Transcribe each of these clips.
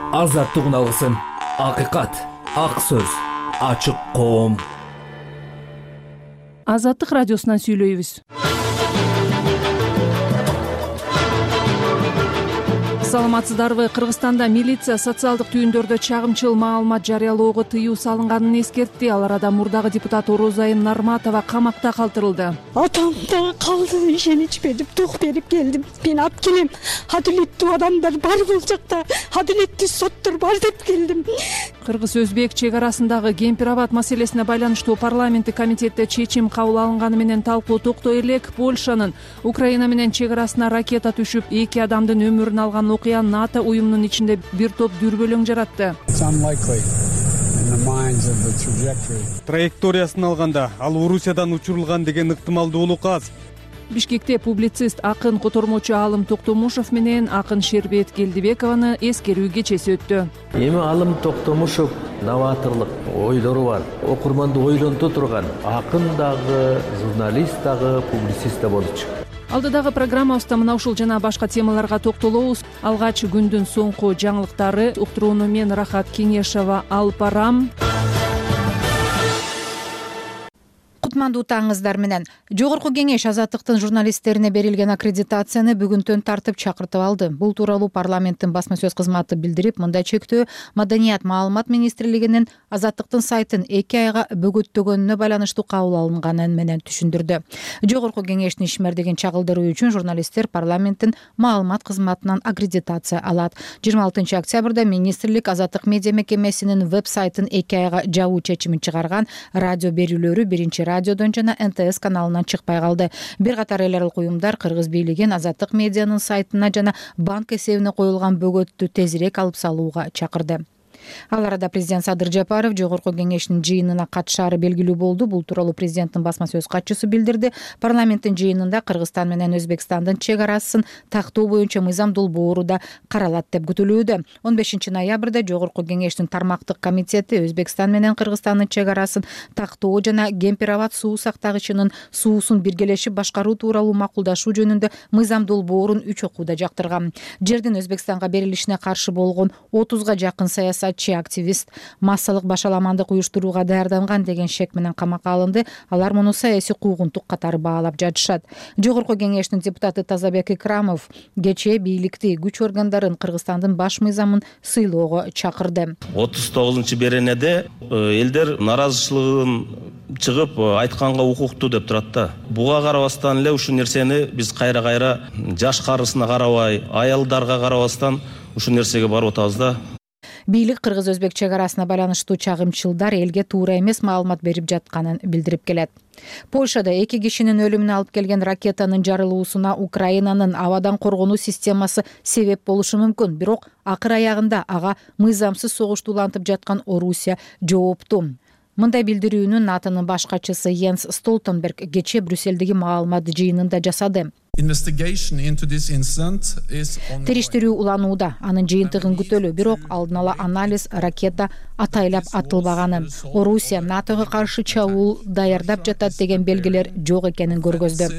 азаттык алгысын, акыйкат, ак сөз, ачык коом. Азаттык радиосунан сүйлөйбүз. Саламатсыздарбы? Кыргызстанда милиция социалдык түйүндөрдө чагымчыл маалымат жарыялоого тыюу салынганын эскертти. Ал арада мурдагы депутат Орозайым Нарматова камакта калтырылды. Атам да калды, ишенич берип, тук берип келдим. Мен алып келем. Адилеттүү адамдар бар бул жакта. Адилеттүү соттор бар деп келдим. Кыргыз-өзбек чек арасындагы Кемпир-Абад маселесине байланыштуу парламенттик комитетте чечим кабыл алынганы менен талкуу токтой элек. Польшанын Украина менен чек арасына ракета түшүп, 2 адамдын өмүрүн алган окуя НАТО уюмунун ичинде бир топ дүрбөлөң жаратты. Траекториясын алганда ал Орусиядан учурулган деген ыктымалдуулук аз. Бишкекте публицист акын котормочу Алым Токтомушев менен акын Шербет Келдибекованы эскерүү кечеси өттү. Эми Алым Токтомушев новаторлук ойлору бар, окурманды ойлонто турган акын дагы, журналист дагы, публицист да болчу. Алдыдагы программабызда мына ушул жана башка темаларга токтолобуз. Алгач күндүн соңку жаңылыктары уктурууну мен Рахат Кеңешова алып барам. Кутмандуу таңыңыздар менен. Жогорку кеңеш азаттыктын журналисттерине берилген аккредитацияны бүгүнтөн тартып чакыртып алды. Бул тууралуу парламенттин басма сөз кызматы билдирип, мындай чектөө Маданият маалымат министрлигинин азаттыктын сайтын 2 айга бөгөттөгөнүнө байланыштуу кабыл алынганы менен түшүндүрдү. Жогорку кеңештин ишмердигин чагылдыруу үчүн журналисттер парламенттин маалымат кызматынан аккредитация алат. 26 октябрда министрлик азаттык медиа мекемесинин веб-сайтын 2 айга жабуу чечимин чыгарган. Радио берүүлөрү биринчи радиодон жана НТС каналынан чыкпай калды. Бир катар эл аралык уюмдар Кыргыз бийлигин азаттык медианын сайтына жана банк эсебине коюлган бөгөттү тезирээк алып салууга чакырды. Ал арада президент Садыр Жапаров жогорку кеңештин жыйынына катышаары белгилүү болду. Бул тууралуу президенттин басма сөз катчысы билдирди. Парламенттин жыйынында Кыргызстан менен Өзбекстандын чек арасын тактоо боюнча мыйзам долбоору да каралат деп күтүлүүдө. 15 ноябрда жогорку кеңештин тармактык комитети Өзбекстан менен Кыргызстандын чек арасын тактоо жана Кемпир-Абад суу сактагычынын суусун биргелешип башкаруу тууралуу макулдашуу жөнүндө мыйзам долбоорун 3 окууда жактырган. Жердин Өзбекстанга берилишине каршы болгон 30га жакын саясатчы активист массалык башаламандык уюштурууга даярданган деген шек менен камакка алынды. Алар муну саясий куугунтук катары баалап жатышат. Жогорку кеңештин депутаты Тазабек Икрамов кечээ бийликти күч органдарын Кыргызстандын баш мыйзамын сыйлоого чакырды. 39 беренеде элдер наразычылыгын чыгып айтканга укуктуу деп турат да. Буга карабастан эле ушул нерсени биз кайра жаш карысына карабай, аялдарга карабастан ушул нерсеге барып атабыз да. Бийлик кыргыз-өзбек чек арасына байланыштуу чагымчылдар элге туура эмес маалымат берип жатканын билдирип келет. Польшада 2 кишинин өлүмүнө алып келген ракетанын жарылуусуна Украинанын абадан коргонуу системасы себеп болушу мүмкүн. Бирок акыр аягында ага мыйзамсыз согуштуулантып жаткан Орусия жооптуу. Мындай билдирүүнү НАТОнун баш катчысы Йенс Столтенберг кечээ Брюсселдеги маалымат жыйынында жасады. Териштирүү уланууда, анын жыйынтыгын күтөлү, бирок алдын ала анализ ракета атайлап атылбаганы, Орусия НАТОго каршы чабуул даярдап жатат деген белгилер жок экенин көргөздү.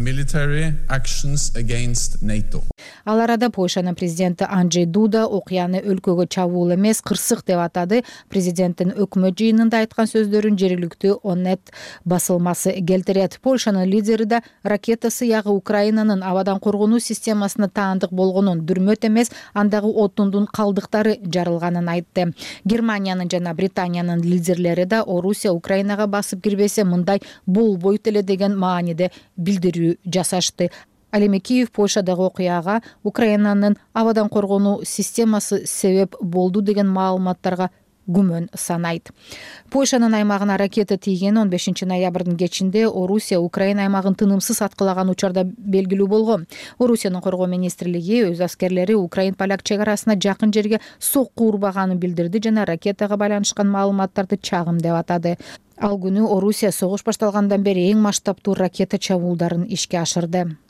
Ал арада Польшанын президенти Анджей Дуда окуяны өлкөгө чабуул эмес, кырсык деп атады. Президенттин өкмөт жыйынында айткан сөздөрүн жергиликтүү Онет басылмасы келтирет. Польшанын лидери да ракета сыягы Украинанын абадан коргонуу системасына таандык болгонун, дүрмөт эмес, андагы отундун калдыктары жарылганын айтты. Германиянын жана Британиянын лидерлери да Орусия Украинага басып кирбесе мындай болбойт эле деген мааниде билдирүү жасашты. Ал эми Киев Польшадагы окуяга Украинанын абадан коргонуу системасы себеп болду деген маалыматтарга күмөн санайт. Польшанын аймагына ракета тийген 15 ноябрдын кечинде Орусия Украина аймагын тынымсыз аткылаган учурда белгилүү болгон. Орусиянын коргоо министрлиги өз аскерлери Украин-поляк чек арасына жакын жерге сокку урбаганын билдирди жана ракетага байланышкан маалыматтарды чагым деп атады. Ал күнү Орусия согуш башталгандан бери эң масштабтуу ракета чабуулдарын ишке ашырды.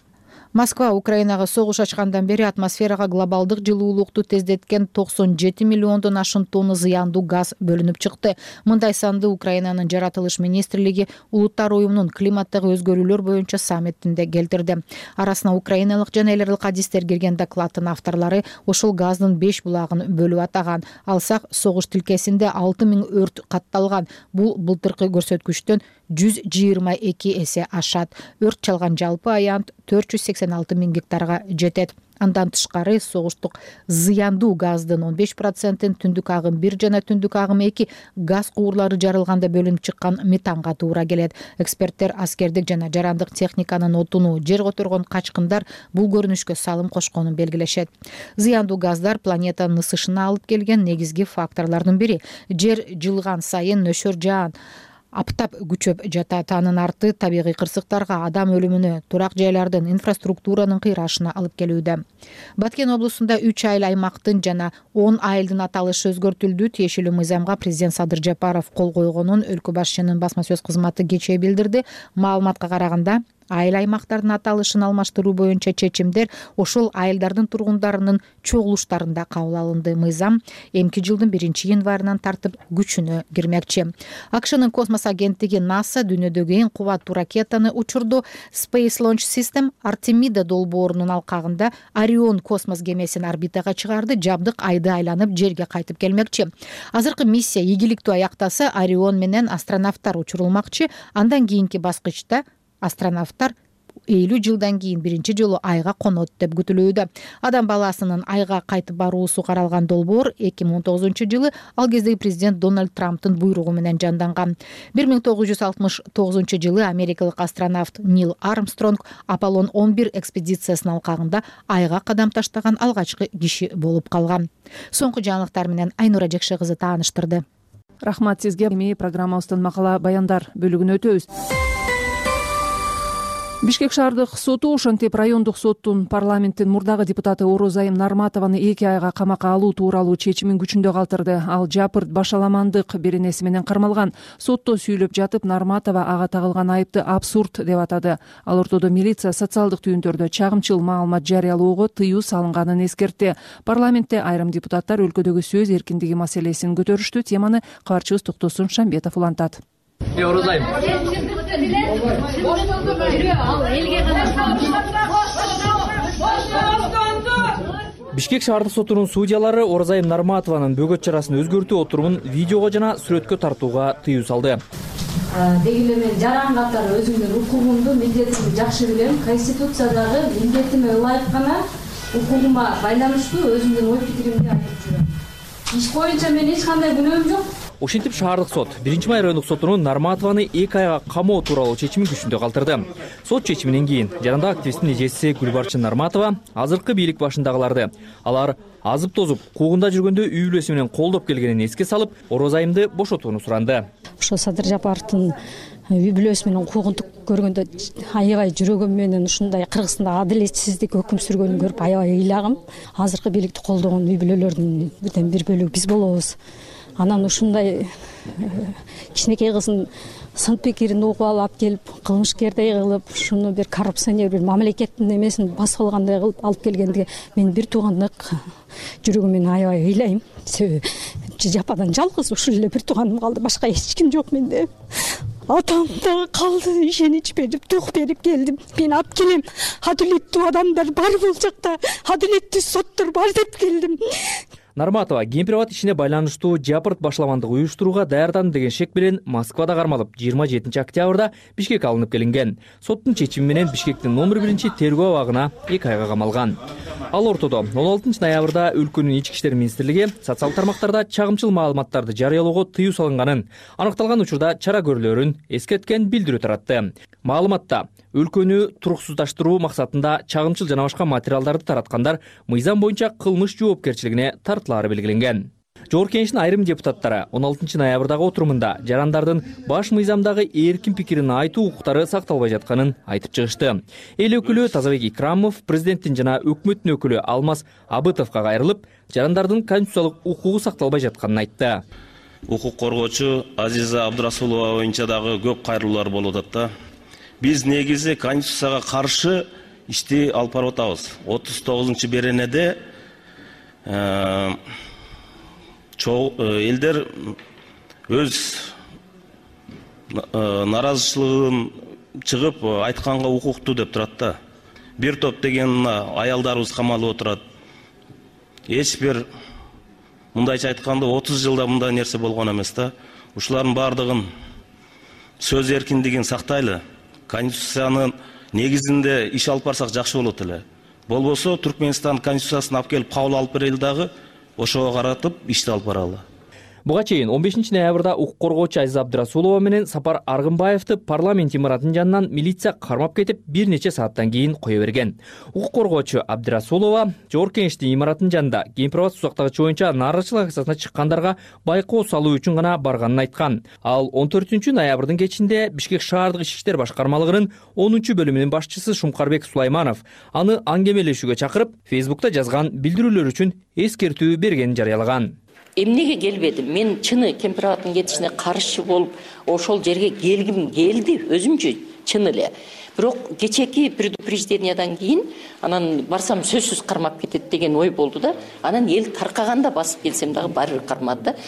Москва Украинага согуш ачкандан бери атмосферага глобалдык жылуулукту тездеткен 97 миллиондон ашын тонна зыяндуу газ бөлүнүп чыкты. Мындай санды Украинанын жаратылыш министрлиги Улуттар уюмунун климаттагы өзгөрүүлөр боюнча саммитинде келтирди. Арасына украиналык жана эл аралык адистер кирген докладдын авторлору ушул газдын 5 булагын бөлүп атаган. Алсак согуш тилкесинде 6000 өрт катталган. Бул былтыркы көрсөткүчтөн 122 эсе ашат. Өрт чалган жалпы аянт 486 000 гектарга жетет. Андан тышкары согуштук зыяндуу газдын 15%-ын түндүк агым 1 жана түндүк агым 2 газ куурлары жарылганда бөлүнүп чыккан метанга туура келет. Эксперттер аскердик жана жарандык техниканын отуну жер которгон качкындар бул көрүнүшкө салым кошконун белгилешет. Зыяндуу газдар планетанын ысышына алып келген негизги факторлордун бири. Жер жылган сайын нөшөр жаан аптап күчөп жатат. Анын арты табигый кырсыктарга, адам өлүмүнө, турак жайлардын, инфраструктуранын кыйрашына алып келүүдө. Баткен облусунда 3 айыл аймактын жана 10 айылдын аталышы өзгөртүлдү. Тиешелүү мыйзамга президент Садыр Жапаров кол койгонун өлкө башчынын басма сөз кызматы кечээ билдирди. Маалыматка караганда айыл аймактардын аталышын алмаштыруу боюнча чечимдер ошол айылдардын тургундарынын чогулуштарында кабыл алынды. Мыйзам эмки жылдын 1-январынан тартып күчүнө кирмекчи. АКШнын космос агенттиги НАСА дүйнөдөгү эң кубаттуу ракетаны учурду. Space Launch System Артемида долбоорунун алкагында Орион космос кемесин орбитага чыгарды. Жабдык айды айланып жерге кайтып келмекчи. Азыркы миссия ийгиликтүү аяктаса, Орион менен астронавттар учурулмакчы. Андан кийинки баскычта астронавттар 50 жылдан кийин биринчи жолу айга конот деп күтүлүүдө. Адам баласынын айга кайтып баруусу каралган долбоор 2019-жылы ал кездеги президент Дональд Трамптын буйругу менен жанданган. 1969-жылы америкалык астронавт Нил Армстронг Аполлон 11 экспедициясынын алкагында айга кадам таштаган алгачкы киши болуп калган. Соңку жаңылыктар менен Айнура Жекше кызы тааныштырды. Рахмат сизге. Эми программабыздын макала баяндар бөлүгүнө өтөбүз. Бишкек шаардык соту ошентип райондук соттун парламенттин мурдагы депутаты Орозайым Нарматованы 2 айга камакка алуу тууралуу чечимин күчүндө калтырды. Ал жапырт башаламандык беренеси менен кармалган. Сотто сүйлөп жатып Нарматова ага тагылган айыпты абсурд деп атады. Ал ортодо милиция социалдык түйүндөрдө чагымчыл маалымат жарыялоого тыюу салынганын эскертти. Парламентте айрым депутаттар өлкөдөгү сөз эркиндиги маселесин көтөрүштү. Теманы кабарчыбыз Токтосун Шамбетов улантат. Орозайым. Бишкек шаардык сотунун судьялары Орозайым Нарматованын бөгөт чарасын өзгөртүү отурумун видеого жана сүрөткө тартууга тыюу салды. Деги эле мен жаран катары өзүмдүн укугумду, милдетимди жакшы билем. Конституциядагы милдетиме ылайык гана укугума байланыштуу өзүмдүн ой пикиримди айтып жүрөм. Иш боюнча мен эч кандай күнөөм жок. Ошентип шаардык сот 1 райондук сотунун Нарматованы 2 айга камоо тууралуу чечимин күчүндө калтырды. Сот чечиминен кийин жарандык активисттин эжеси Гүлбарчын Нарматова азыркы бийлик башындагыларды алар азып тозуп куугунда жүргөндө үй бүлөсү менен колдоп келгенин эске салып, Орозайымды бошотууну суранды. Ошо Садыр Жапаровдун үй бүлөсү менен куугунду көргөндө аябай жүрөгүм менен ушундай Кыргызстанда адилетсиздик өкүм сүргөнүн көрүп аябай ыйлагым. Азыркы бийликти колдогон үй бүлөлөрдүн бир бөлүгү биз болобуз. Анан ушундай кичинекей кызын сын пикирин угуп алып келип, кылмышкердей кылып, ушуну бир коррупционер, бир мамлекеттин эмесин басып алгандай кылып алып келгендиге мен бир туугандык жүрөгүм менен аябай ыйлайм. Себеби жападан жалгыз ушул эле бир тууганым калды, башка эч ким жок менде. Атам да калды, ишенич берип, тук берип келдим. Мен алып келем. Адилеттүү адамдар бар бул жакта, адилеттүү соттор бар деп келдим. Нарматова Гемпирабад ишине байланыштуу жапырт башаламандык уюштурууга даярдандым деген шек менен Москвада кармалып 27 октябрда Бишкекке алынып келинген. Соттун чечими менен Бишкектин номер 1 тергөө абагына 2 айга камалган. Ал ортодо 16 ноябрда өлкөнүн ички иштер министрлиги социалдык тармактарда чагымчыл маалыматтарды жарыялоого тыюу салынганын, аныкталган учурда чара көрүлөрүн эскерткен билдирүү таратты. Маалыматта өлкөнү туруксуздаштыруу максатында чагымчыл жана башка материалдарды тараткандар мыйзам боюнча кылмыш жоопкерчилигине тартылаары белгиленген. Жогорку Кеңештин айрым депутаттары 16 ноябрдагы отурумунда жарандардын баш мыйзамдагы эркин пикирин айтуу укуктары сакталбай жатканын айтып чыгышты. Эл өкүлү Тазабек Икрамов президенттин жана өкмөттүн өкүлү Алмаз Абытовго кайрылып, жарандардын конституциялык укугу сакталбай жатканын айтты. Укук коргоочу Азиза Абдурасулова боюнча дагы көп кайрылуулар болуп атат да. Биз негизи конституцияга каршы ишти алып барып атабыз. 39 беренеде элдер өз наразычылыгын чыгып айтканга укуктуу деп турат да. Бир топ деген аялдарыбыз камалып отурат. Эч бир мындайча айтканда 30 жылда мындай нерсе болгон эмес да. Ушулардын бардыгын сөз эркиндигин сактайлы. Конституциянын негизинде иш алып барсак жакшы болот эле. Болбосо Түркменстан конституциясын алып келип кабыл алып берели дагы, ошого каратып ишти алып баралы. Буга чейин 15 ноябрда укук коргоочу Айза Абдрасулова менен Сапар Аргынбаевди парламент имаратынын жанынан милиция кармап кетип, бир нече сааттан кийин кое берген. Укук коргоочу Абдрасулова Жогорку Кеңештин имаратынын жанында Кемпир-Абад сусактагычы боюнча нааразычылык акциясына чыккандарга байкоо салуу үчүн гана барганын айткан. Ал 14 ноябрдын кечинде Бишкек шаардык ички иштер башкармалыгынын 10 бөлүмүнүн башчысы Шумкарбек Сулайманов аны аңгемелешүүгө чакырып, Фейсбукта жазган билдирүүлөр үчүн эскертүү бергенин жарыялаган. Эмнеге келбедим? Мен чыны Кемпир-Абадтын кетишине каршы болуп, ошол жерге келгим келди, өзүмчү чын эле. Бирок кечеки предупреждениядан кийин анан барсам сөзсүз кармап кетет деген ой болду да. Анан эл таркаганда басып келсем дагы баары бир кармады да.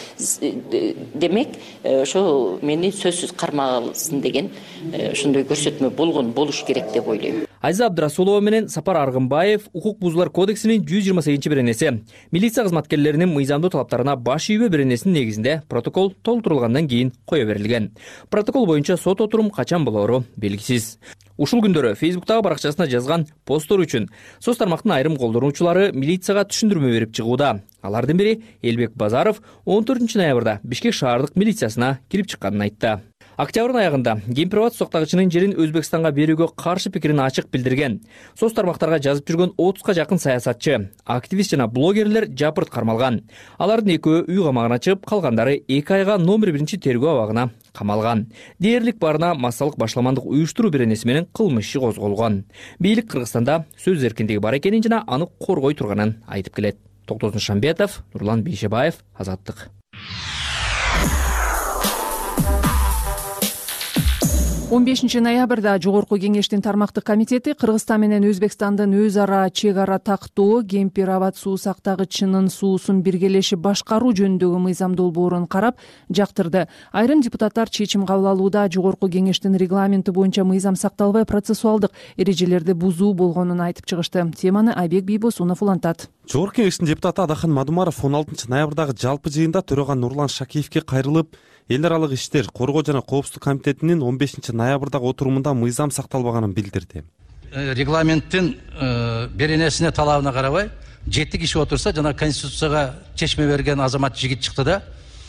Демек, ошо мени сөзсүз кармасын деген ошондой көрсөтмө болуш керек деп ойлойм. Айза Абдрасулова менен Сапар Аргынбаев укук бузуулар кодексинин 128 беренеси милиция кызматкерлеринин мыйзамдуу талаптарына баш ийбөө беренесинин негизинде протокол толтурулгандан кийин кое берилген. Протокол боюнча сот отурум качан болору белгисиз. Ушул күндөрү Фейсбуктагы баракчасына жазган посттор үчүн соц тармактын айрым колдонуучулары милицияга түшүндүрмө берип чыгууда. Алардын бири Элбек Базаров 14 ноябрда Бишкек шаардык милициясына кирип чыкканын айтты. Октябрдын аягында Кемпир-Абад сусактагычынын жерин Өзбекстанга берүүгө каршы пикирин ачык билдирген. Соц тармактарга жазып жүргөн 30га жакын саясатчы, активист жана блогерлер жапырт кармалган. Алардын экөө үй камагына чыгып, калгандары 2 айга номер 1 тергөө абагына камалган. Дээрлик барына массалык башламандык уюштуруу беренеси менен кылмыш иши козголгон. Бийлик Кыргызстанда сөз эркиндиги бар экенин жана аны коргой турганын айтып келет. Токтосун Шамбетов, Нурлан Бейшебаев, Азаттык. 15 ноябрда Жогорку Кеңештин тармактык комитети Кыргызстан менен Өзбекстандын өз ара чек ара тактоо Кемпир-Абад суу сактагычынын суусун биргелешип башкаруу жөнүндөгү мыйзам долбоорун карап жактырды. Айрым депутаттар чечим кабыл алууда Жогорку Кеңештин регламенти боюнча мыйзам сакталбай процессуалдык эрежелерди бузуу болгонун айтып чыгышты. Теманы Айбек Бийбосунов улантат. Жогорку Кеңештин депутаты Адахан Мадумаров 16 ноябрдагы жалпы жыйында төрөган Нурлан Шакиевке кайрылып, эл аралык иштер коргоо жана коопсуздук комитетинин 15 ноябрдагы отурумунда мыйзам сакталбаганын билдирди. Регламенттин беренесине талабына карабай 7 киши отурса, жана конституцияга чечме берген азамат жигит чыкты да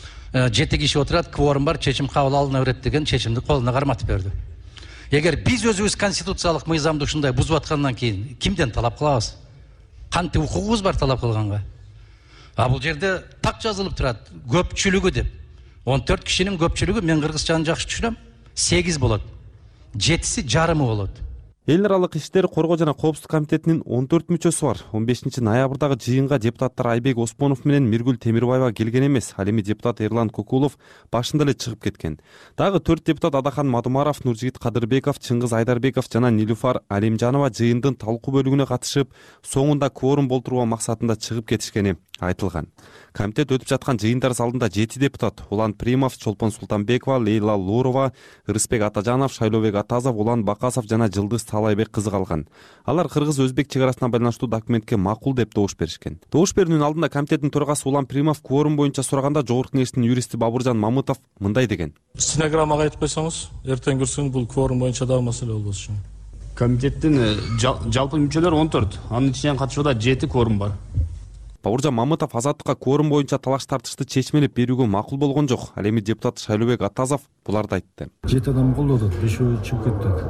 7 киши отурат, кворум бар, чечим кабыл алына берет деген чечимди колуна карматып берди. Эгер биз өзүбүз конституциялык мыйзамды ушундай бузуп аткандан кийин кимден талап кылабыз? Кантип укугубуз бар талап кылганга? Бул жерде так жазылып турат, көпчүлүгү деп. 14 кишинин көпчүлүгү, мен кыргызчаны жакшы түшүнөм, 8 болот. 7си жарымы болот. Эл аралык иштер коргоо жана коопсуздук комитетинин 14 мүчөсү бар. 15 ноябрдагы жыйынга депутаттар Айбек Оспонов менен Миргүл Темирбаева келген эмес. Ал эми депутат Эрлан Кокулов башында эле чыгып кеткен. Дагы 4 депутат Адахан Мадумаров, Нуржигит Кадырбеков, Чыңгыз Айдарбеков жана Нилуфар Алимжанова жыйындын талкуу бөлүгүнө катышып, соңунда кворум болтуруу максатында чыгып кетишкени айтылган. Комитет өтүп жаткан жыйындар залында 7 депутат: Улан Примов, Чолпон Султанбекова, Лейла Лурова, Рыспек Атажанов, Шайлообек Атазов, Улан Бакасов жана Жылдыз Талайбек кызы калган. Алар кыргыз-өзбек чек арасына байланыштуу документке макул деп добуш беришкен. Добуш берүүнүн алдында комитеттин төрагасы Улан Примов кворум боюнча сураганда Жогорку Кеңештин юристи Бабуржан Мамытов мындай деген: Стенограммага айтып койсоңуз, эртең көрсөң бул кворум боюнча дагы маселе болбош үчүн. Комитеттин жалпы мүчөлөр 14, анын ичинен катышууда 7 кворум бар. Бабуржан Мамытов Азаттыкка кворум боюнча талаш тартышты чечмелеп берүүгө макул болгон жок. Ал эми депутат Шайлообек Атазов буларды айтты. 7 адам колдоду, 5 чыгып кетти.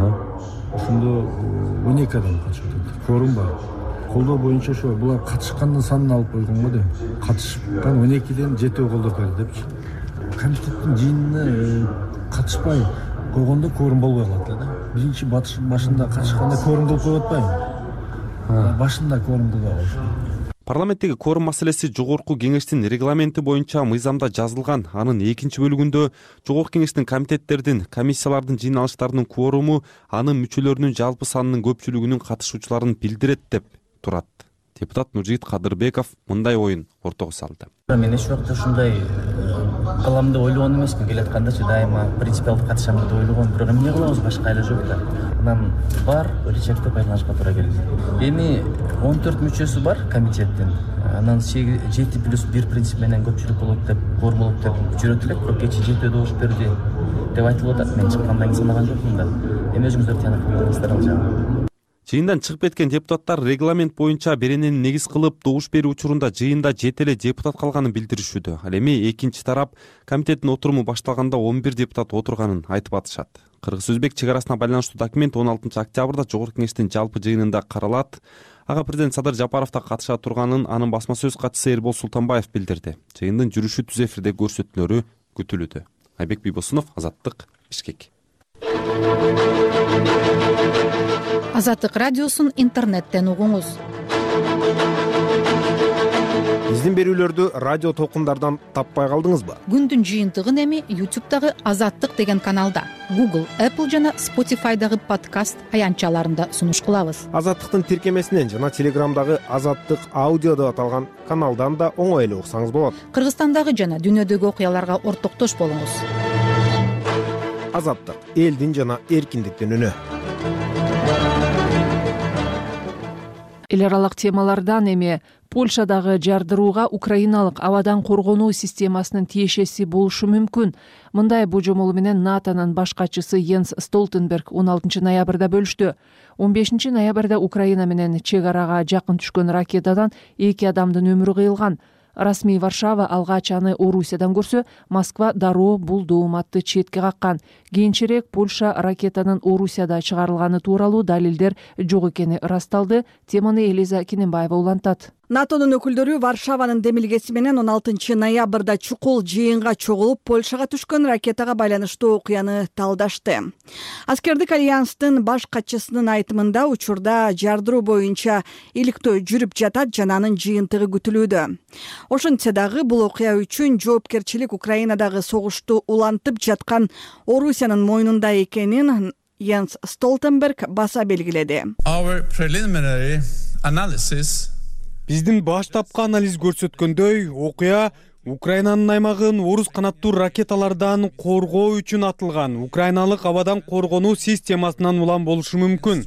Ошондо 12 адам катышты. Кворум бар. Колдоо боюнча ошо булар катышкандын санын алып койгон го деп. Катышкан 12ден 7 колдоп берди депчи. Комитеттин жыйынына катышпай койгондо кворум болбой калат да. Биринчи башында катышканда кворум кылып коюп атпайбы? Башында кворум кылып. Парламенттеги кворум маселеси жогорку кеңештин регламенти боюнча мыйзамда жазылган. Анын экинчи бөлүгүндө жогорку кеңештин комитеттердин, комиссиялардын жыйналыштарынын кворуму анын мүчөлөрүнүн жалпы санынын көпчүлүгүнүн катышуучуларын билдирет деп турат. Депутат Нуржигит Кадырбеков мындай оюн ортого салды. Мен эч убакта ушундай кылам деп ойлогон эмесмин. Келаткандачы дайыма принципиалдуу катышам деп ойлогом. Бирок эмне кылабыз, башка айла жок да. Анан бар рычагды байланышка туура келди. Эми 14 мүчөсү бар комитеттин. Анан 7+1 принцип менен көпчүлүк болот деп, кворум болот деп жүрөт элек, бирок кечээ 7 добуш берди деп айтылып атат. Мен чыккандан кийин санаган жокмун да. Эми өзүңүздөр тыянак кылыңыздар ал жагы. Жыйындан чыгып кеткен депутаттар регламент боюнча беренени негиз кылып добуш берүү учурунда жыйында 7 эле депутат калганын билдиришүүдө. Ал эми экинчи тарап комитеттин отуруму башталганда 11 депутат отурганын айтып атышат. Кыргыз-өзбек чек арасына байланыштуу документ 16 октябрда жогорку кеңештин жалпы жыйынында каралат. Ага президент Садыр Жапаров да катыша турганын анын басма сөз катчысы Эрбол Султанбаев билдирди. Жыйындын жүрүшү түз эфирде көрсөтүлөрү күтүлүүдө. Айбек Бийбосунов, Азаттык, Бишкек. Азаттык радиосун интернеттен угуңуз. Биздин берүүлөрдү радио толкундардан таппай калдыңызбы? Күндүн жыйынтыгын эми YouTube'дагы Азаттык деген каналда, Google, Apple жана Spotify'дагы подкаст аянтчаларында сунуш кылабыз. Азаттыктын тиркемесинен жана Телеграмдагы Азаттык аудио деп аталган каналдан да оңой эле уксаңыз болот. Кыргызстандагы жана дүйнөдөгү окуяларга ортоктош болуңуз. Азаттык, элдин жана эркиндиктин үнү. Эл аралык темалардан эми Польшадагы жардырууга украиналык абадан коргонуу системасынын тиешеси болушу мүмкүн. Мындай божомол менен НАТОнун баш катчысы Йенс Столтенберг 16 ноябрда бөлүштү. 15 ноябрда Украина менен чек арага жакын түшкөн ракетадан 2 адамдын өмүрү кыйылган. Расмий Варшава алгач аны Орусиядан көрсө, Москва дароо бул дооматты четке каккан. Кийинчерээк Польша ракетанын Орусияда чыгарылганы тууралуу далилдер жок экени ырасталды. Теманы Элиза Кененбаева улантат. НАТОнун өкүлдөрү Варшаванын демилгеси менен 16 ноябрда чукул жыйынга чогулуп, Польшага түшкөн ракетага байланыштуу окуяны талдашты. Аскердик альянстын баш катчысынын айтымында учурда жардыруу боюнча иликтөө жүрүп жатат жана анын жыйынтыгы күтүлүүдө. Ошентсе дагы бул окуя үчүн жоопкерчилик Украинадагы согушту улантып жаткан Орусиянын мойнунда экенин Йенс Столтенберг баса белгиледи. Биздин баштапкы анализ көрсөткөндөй, окуя Украинанын аймагын орус канаттуу ракеталардан коргоо үчүн атылган украиналык абадан коргонуу системасынан улам болушу мүмкүн.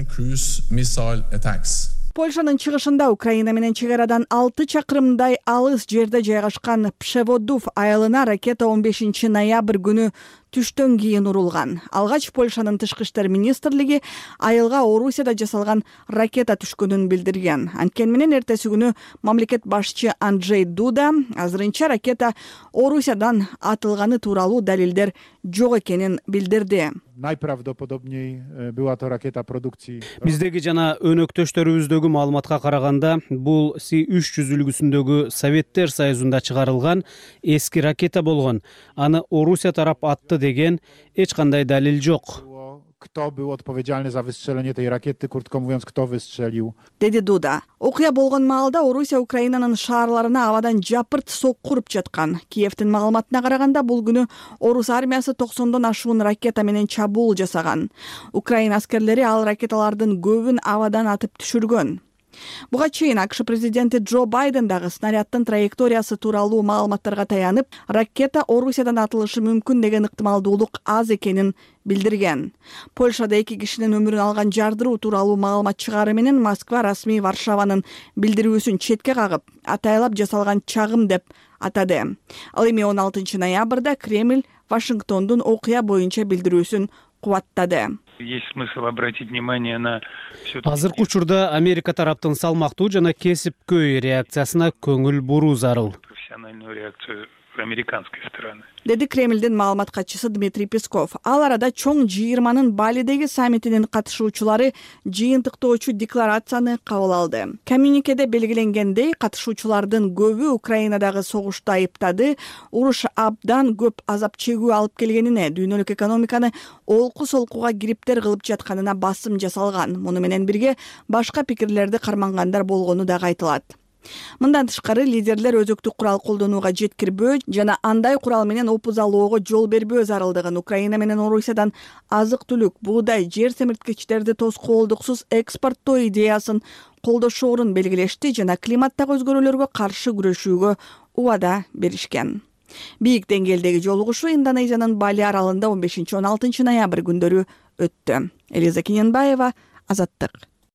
Польшанын чыгышында Украина менен чек арадан 6 чакырымдай алыс жерде жайгашкан Пшеводув айылына ракета 15 ноябрь күнү түштөн кийин урулган. Алгач Польшанын тышкы иштер министрлиги айылга Орусияда жасалган ракета түшкөнүн билдирген. Анткени менен эртеси күнү мамлекет башчы Анджей Дуда азырынча ракета Орусиядан атылганы тууралуу далилдер жок экенин билдирди. Найправдоподобней была то ракета продукции. Биздеги жана өнөктөштөрүбүздөгү маалыматка караганда, бул С-300 үлгүсүндөгү Советтер Союзунда чыгарылган эски ракета болгон. Аны Орусия тарап атты деген эч кандай далил жок. Kto był odpowiedzialny za wystrzelenie tej rakiety, krótko mówiąc, kto wystrzelił. Деди Дуда. Окуя болгон маалда Орусия Украинанын шаарларына абадан жапырт сокку уруп жаткан. Киевдин маалыматына караганда бул күнү орус армиясы 90дон ашуун ракета менен чабуул жасаган. Украина аскерлери ал ракеталардын көбүн абадан атып түшүргөн. Буга чейин АКШ президенти Джо Байден дагы снаряддын траекториясы тууралуу маалыматтарга таянып, ракета Орусиядан атылышы мүмкүн деген ыктымалдуулук аз экенин билдирген. Польшада 2 кишинин өмүрүн алган жардыруу тууралуу маалымат чыгары менен Москва расмий Варшаванын билдирүүсүн четке кагып, атайлап жасалган чагым деп атады. Ал эми 16 ноябрда Кремль Вашингтондун окуя боюнча билдирүүсүн кубаттады. Есть смысл обратить внимание на Азыркы учурда Америка тараптын салмактуу жана кесипкөй реакциясына көңүл буруу зарыл. Профессиональную реакцию американской стороны. Деди Кремлдин маалымат катчысы Дмитрий Песков. Ал арада чоң 20-нын Балидеги саммитинин катышуучулары жыйынтыктоочу декларацияны кабыл алды. Коммюникеде белгиленгендей, катышуучулардын көбү Украинадагы согушту айыптады, уруш абдан көп азап чегүү алып келгенине, дүйнөлүк экономиканы олку-солкуга кириптер кылып жатканына басым жасалган. Муну менен бирге башка пикирлерди кармангандар болгону дагы айтылат. Мындан тышкары лидерлер өзөктүк курал колдонууга жеткирбөө жана андай курал менен опуз алоого жол бербөө зарылдыгын, Украина менен Орусиядан азык түлүк, буудай, жер семирткичтерди тоскоолдуксуз экспорттоо идеясын колдошоорун белгилешти жана климаттагы өзгөрүүлөргө каршы күрөшүүгө убада беришкен. Бийик деңгээлдеги жолугушуу Индонезиянын Бали аралында 15-16 ноябрь күндөрү өттү. Элиза Кененбаева, Азаттык.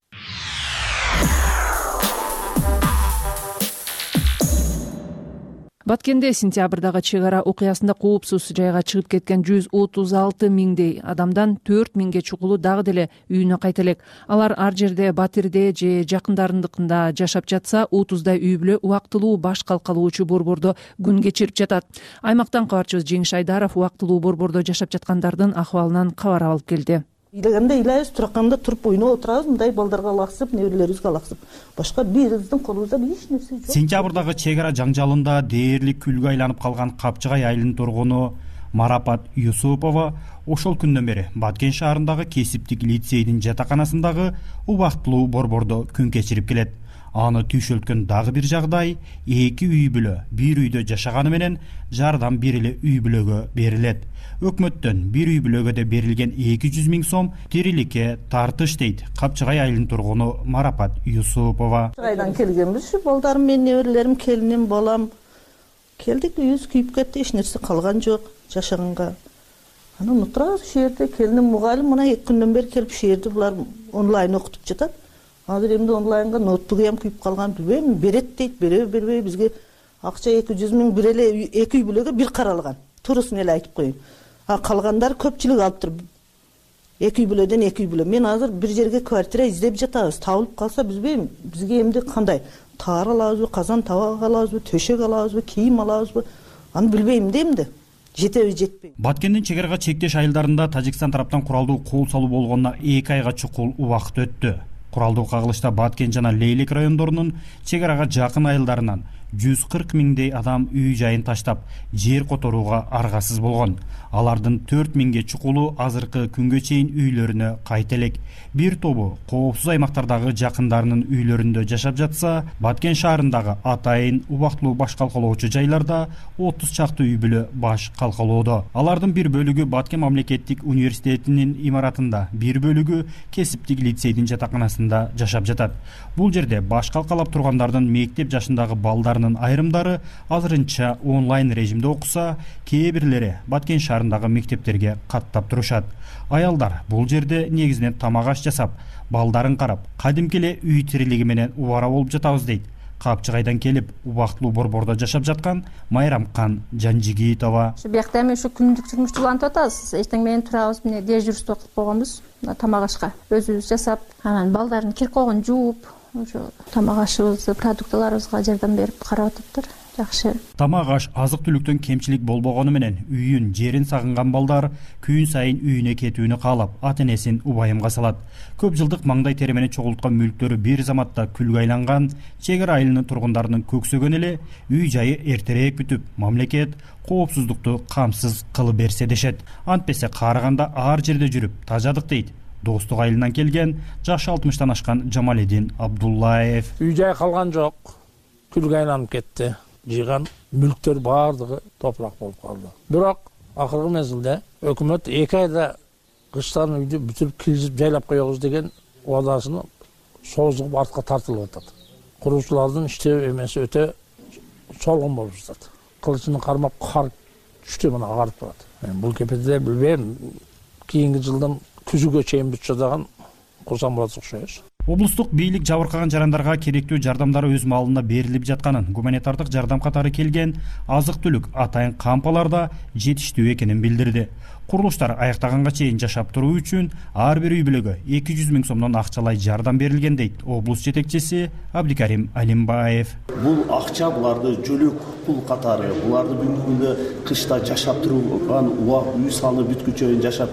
Баткенде сентябрдагы чек ара окуясында коопсуз жайга чыгып кеткен 136 миңдей адамдан 4 миңге чукулу дагы деле үйүнө кайта элек. Алар ар жерде Батирде же жакындарындыкында жашап жатса, 30дай үй бүлө убактылуу баш калкалоочу борбордо күн кечирип жатат. Аймактан кабарчыбыз Жеңиш Айдаров убактылуу борбордо жашап жаткандардын акыбалынан кабар алып келди. Үйлегенде ыйлайбыз, тураканда туруп ойноп отурабыз, мындай балдарга алаксып, неберелерибизге алаксып. Башка бирибиздин колубузда эч нерсе жок. Сентябрдагы чек ара жаңжалында дээрлик күлгө айланып калган Капчыгай айылынын тургуну Марапат Юсупова ошол күндөн бери Баткен шаарындагы кесиптик лицейдин жатаканасындагы убактылуу борбордо күн кечирип келет. Аны түйшөлткөн дагы бир жагдай, 2 үй бүлө бир үйдө жашаганы менен жардам бир эле үй бүлөгө берилет. Өкмөттөн бир үй бүлөгө да берилген 200 миң сом тириликке тартыш дейт Капчыгай айылынын тургуну Марапат Юсупова. Капчыгайдан келгенбиз, балдарым менен, неберелерим, келиним, балам келдик, үйүбүз күйүп кетти, эч нерсе калган жок жашаганга. Анан отурабыз ушул жерде, келиним мугалим мына 2 күндөн бери келип ушул жерде булар онлайн окутуп жатат. Азыр эмди онлайнга ноутбугу ham күйүп калган, билбейм, берет дейт, бербей бизге акча 200 миң бир эле 2 үй бүлөгө бир каралган. Турусын эле айтып коеюн. Калгандар көпчүлүк алыптыр. 2 үй бүлөдөн 2 үй бүлө. Мен азыр бир жерге квартира издеп жатабыз. Табылып калса билбейм, бизге эмди кандай таар алабызбы, казан табак алабызбы, төшөк алабызбы, кийим алабызбы? Аны билбейм да эмди. Жетеби жетпейби. Баткендин чек арага чектеш айылдарында Тажикстан тараптан куралдуу кол салуу болгонуна 2 айга чукул убакыт өттү. Куралдуу кагылышта Баткен жана Лейлек райондорунун чек арага жакын айылдарынан 140 миңдей адам үй жайын таштап, жер которууга аргасыз болгон. Алардын 4 миңге чукулу азыркы күнгө чейин үйлөрүнө кайта элек. Бир тобу коопсуз аймактардагы жакындарынын үйлөрүндө жашап жатса, Баткен шаарындагы атайын убактылуу баш калкалоочу жайларда 30 чакты үй бүлө баш калкалоодо. Алардын бир бөлүгү Баткен мамлекеттик университетинин имаратында, бир бөлүгү кесиптик лицейдин жатаканасында жашап жатат. Бул жерде баш калкалап тургандардын мектеп жашындагы балдарынын айрымдары азырынча онлайн режимде окуса, кээ бирлери Баткен шаарындагы мектептерге каттап турушат. Аялдар бул жерде негизинен тамак аш жасап, балдарын карап, кадимки эле үй тирилиги менен убара болуп жатабыз дейт. Капчыгайдан келип убактылуу борбордо жашап жаткан Майрамкан Жанжигитова. Ушу биякта эми ушу күндүк турмушту улантып атабыз. Эртең менен турабыз, мына дежурство кылып койгонбуз. Тамак ашка өзүбүз жасап, анан балдардын киркогун жууп, ушу тамак ашыбызды, продуктыларыбызга жардам берип карап атыптыр. Жакшы. Тамак аш, азык түлүктөн кемчилик болбогону менен үйүн, жерин сагынган балдар күн сайын үйүнө кетүүнү каалап, ата-энесин убайымга салат. Көп жылдык маңдай тери менен чогулткан мүлктөрү бир заматта күлгө айланган чек ара айылынын тургундарынын көксөгөн эле үй жайы эртерээк бүтүп, мамлекет коопсуздукту камсыз кылып берсе дешет. Антпесе каарыганда ар жерде жүрүп тажадык дейт. Достук айылынан келген жашы 60-тан ашкан Жамаледин Абдуллаев. Үй жай калган жок, күлгө айланып кетти. Жыйган мүлктөр баардыгы топурак болуп калды. Бирок акыркы мезгилде өкмөт 2 айда кыштан үйдү бүтүп киргизип жайлап коебуз деген убадасыны созуп артка тартылып атат. Куруучулардын иштөө эмеси өтө солгон болуп жатат. Кылычын кармап кар түштү, мына агарып турат. Мен бул кепеде билбейм, кийинки жылдан күзүгө чейин бүтүп жатаган курсам болот окшойбуз. Облустук бийлик жабыркаган жарандарга керектүү жардамдар өз маалында берилип жатканын, гуманитардык жардам катары келген азык түлүк атайын кампаларда жетиштүү экенин билдирди. Курулуштар аяктаганга чейин жашап туруу үчүн ар бир үй бүлөгө 200 миң сомдон акчалай жардам берилген дейт облус жетекчиси Абдикарим Алимбаев. Бул акча буларды жөлөк пул катары, буларды бүгүнкү күндө кышта жашап турган үй салынып бүткүчө жашап